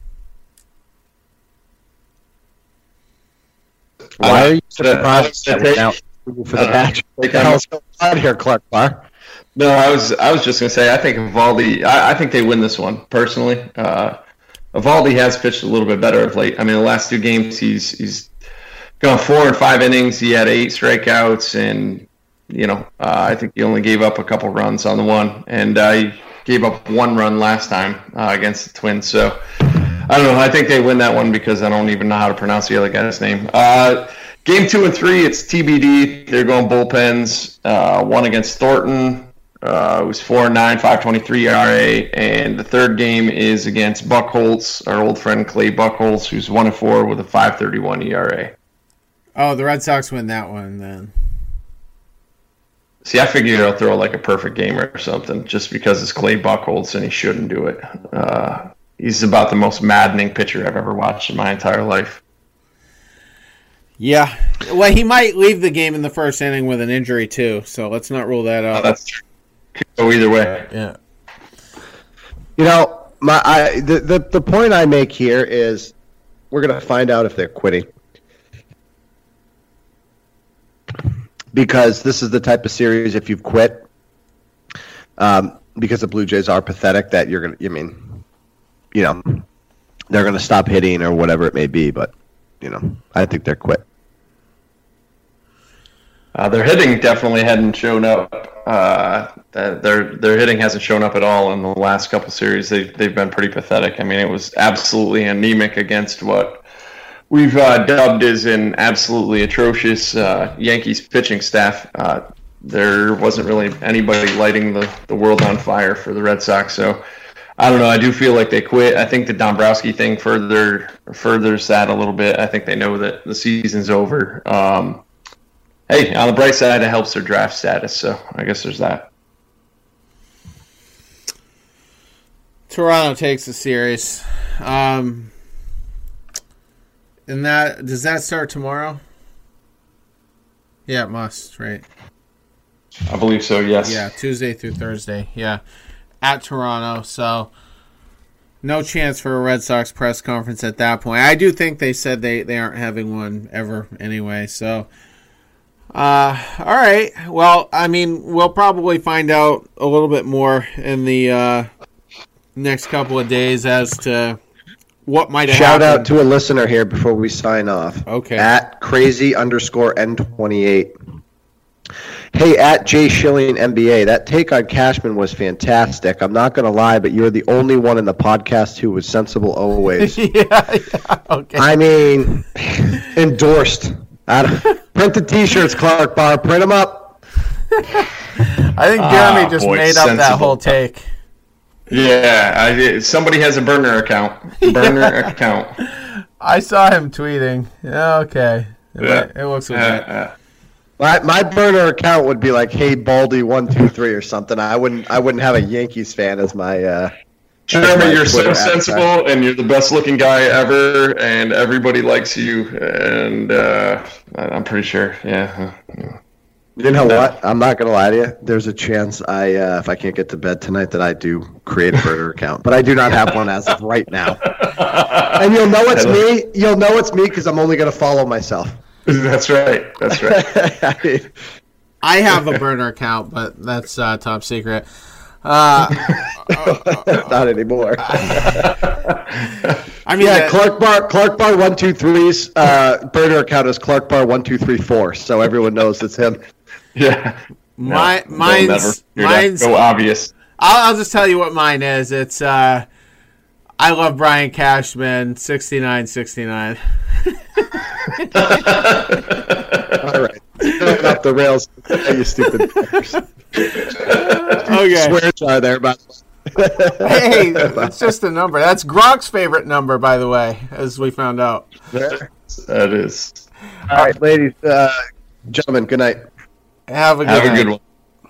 S9: Why
S10: Uh,
S9: are you surprised that we're now for the
S10: uh,
S9: match? What the hell's going on here, Clark Barr?
S10: No, I was I was just gonna say I think Eovaldi. I, I think they win this one personally. Uh, Eovaldi has pitched a little bit better of late. I mean, the last two games he's he's gone four and five innings. He had eight strikeouts, and you know uh, I think he only gave up a couple runs on the one, and uh, he gave up one run last time uh, against the Twins. So I don't know. I think they win that one because I don't even know how to pronounce the other guy's name. Uh, game two and three, it's T B D. They're going bullpens. Uh, one against Thornton. Uh, it was four and nine, five twenty-three E R A, and the third game is against Buchholz, our old friend Clay Buchholz, who's one and four with a five thirty-one E R A.
S8: Oh, the Red Sox win that one then.
S10: See, I figured he'll throw like a perfect game or something, just because it's Clay Buchholz and he shouldn't do it. Uh, he's about the most maddening pitcher I've ever watched in my entire life.
S8: Yeah, well, he might leave the game in the first inning with an injury too, so let's not rule that out.
S10: Oh, that's true. Could go either way.
S8: Yeah.
S9: You know, my I, the, the the point I make here is we're going to find out if they're quitting. Because this is the type of series, if you've quit, um, because the Blue Jays are pathetic, that you're going to, I mean, you know, they're going to stop hitting or whatever it may be, but, you know, I think they're quit.
S10: Uh, their hitting definitely hadn't shown up. Uh, their their hitting hasn't shown up at all in the last couple series. They've, they've been pretty pathetic. I mean, it was absolutely anemic against what we've uh, dubbed as an absolutely atrocious uh, Yankees pitching staff. Uh, there wasn't really anybody lighting the, the world on fire for the Red Sox. So, I don't know. I do feel like they quit. I think the Dombrowski thing further furthers that a little bit. I think they know that the season's over. Um, hey, on the bright side, it helps their draft status. So, I guess there's that.
S8: Toronto takes the series. Um, and that does that start tomorrow? Yeah, it must, right?
S10: I believe so, yes.
S8: Yeah, Tuesday through Thursday. Yeah, at Toronto. So no chance for a Red Sox press conference at that point. I do think they said they, they aren't having one ever anyway. So, uh, all right. Well, I mean, we'll probably find out a little bit more in the uh, next couple of days as to what might have
S9: Shout
S8: happened.
S9: out to a listener here before we sign off.
S8: Okay.
S9: At crazy underscore N twenty-eight. Hey, at Jay Schilling N B A, that take on Cashman was fantastic. I'm not going to lie, but you're the only one in the podcast who was sensible always.
S8: yeah, yeah, okay.
S9: I mean, endorsed. I don't, print the T-shirts, Clark Bar. Print them up.
S8: I think Jeremy
S10: ah,
S8: just
S10: boy,
S8: made up
S10: sensible.
S8: that whole take.
S10: Yeah, I, somebody has a burner account. Burner account.
S8: I saw him tweeting. Yeah, okay. It,
S10: Yeah.
S8: it looks
S10: Uh,
S8: legit.
S10: uh,
S9: My my burner account would be like, "Hey, Baldy one two three" or something. I wouldn't I wouldn't have a Yankees fan as my. Uh,
S10: Jeremy,
S9: my
S10: you're so
S9: Twitter
S10: sensible,
S9: avatar.
S10: and you're the best looking guy ever, and everybody likes you, and uh, I'm pretty sure, yeah.
S9: You know what? I'm not gonna lie to you. There's a chance I, uh, if I can't get to bed tonight, that I do create a burner account, but I do not have one as of right now. And you'll know it's me. You'll know it's me because I'm only gonna follow myself.
S10: That's right. That's right.
S8: I have a burner account, but that's uh, top secret. Uh,
S9: Not anymore.
S8: I mean,
S9: yeah,
S8: that-
S9: Clark Bar, Clark Bar one two three's uh, burner account is Clark Bar one two three four, so everyone knows it's him.
S10: Yeah.
S8: my
S10: No,
S8: mine's
S10: they'll never figure it out.
S8: mine's.
S10: Go obvious.
S8: I'll, I'll just tell you what mine is. It's uh, I love Brian Cashman sixty-nine sixty-nine.
S9: All right, going off the rails, you stupid.
S8: Okay.
S9: Swear jar there, but
S8: Hey, it's just a number. That's Gronk's favorite number, by the way, as we found out.
S10: That is.
S9: All right, ladies, uh, gentlemen, good night.
S8: Have a good
S10: Have
S8: night.
S10: a good one.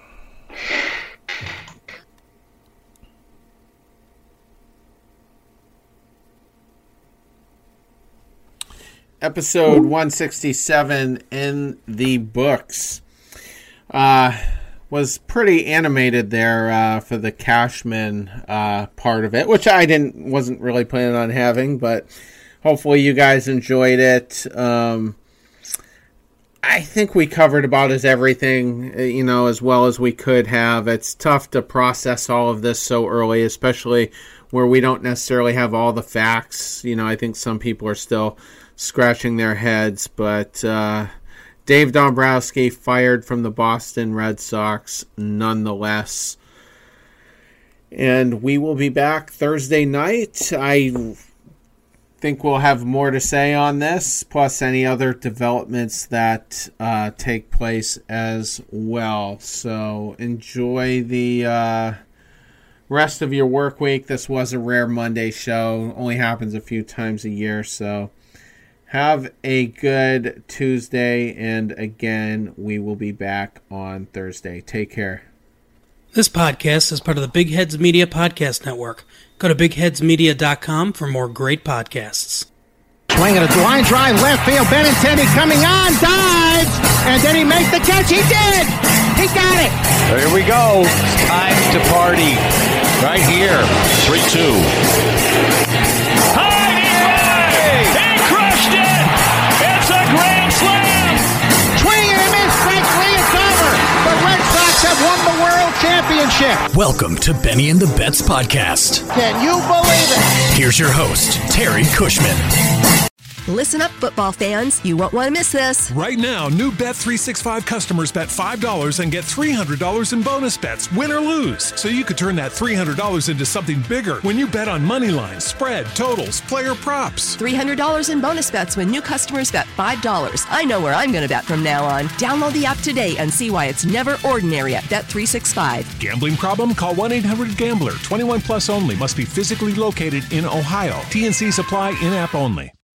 S8: Episode one sixty-seven in the books. Uh, was pretty animated there uh, for the Cashman uh, part of it, which I didn't wasn't really planning on having, but hopefully you guys enjoyed it. Um, I think we covered about as everything, you know, as well as we could have. It's tough to process all of this so early, especially where we don't necessarily have all the facts. You know, I think some people are still scratching their heads, but uh, Dave Dombrowski fired from the Boston Red Sox nonetheless. And we will be back Thursday night. I think we'll have more to say on this, plus any other developments that uh, take place as well. So enjoy the uh, rest of your work week. This was a rare Monday show. Only happens a few times a year, so have a good Tuesday, and again, we will be back on Thursday. Take care.
S3: This podcast is part of the Big Heads Media Podcast Network. Go to big heads media dot com for more great podcasts.
S4: Swinging a line drive, left field, Benintendi coming on, dives, and did he make the catch? He did! He got it!
S5: Here we go. It's time to party. Right here. three two.
S6: High, he crushed it! It's a grand slam!
S4: Swing and a miss, strike three, it's over! The Red Sox have won the World Championship!
S7: Welcome to Benny and the Bets podcast.
S4: Can you believe it?
S7: Here's your host, Terry Cushman.
S1: Listen up, football fans. You won't want to miss this.
S2: Right now, new Bet three sixty-five customers bet five dollars and get three hundred dollars in bonus bets, win or lose. So you could turn that three hundred dollars into something bigger when you bet on money lines, spread, totals, player props.
S1: three hundred dollars in bonus bets when new customers bet five dollars. I know where I'm going to bet from now on. Download the app today and see why it's never ordinary at Bet three sixty-five.
S2: Gambling problem? Call one eight hundred gambler. twenty-one plus only. Must be physically located in Ohio. T N C supply in-app only.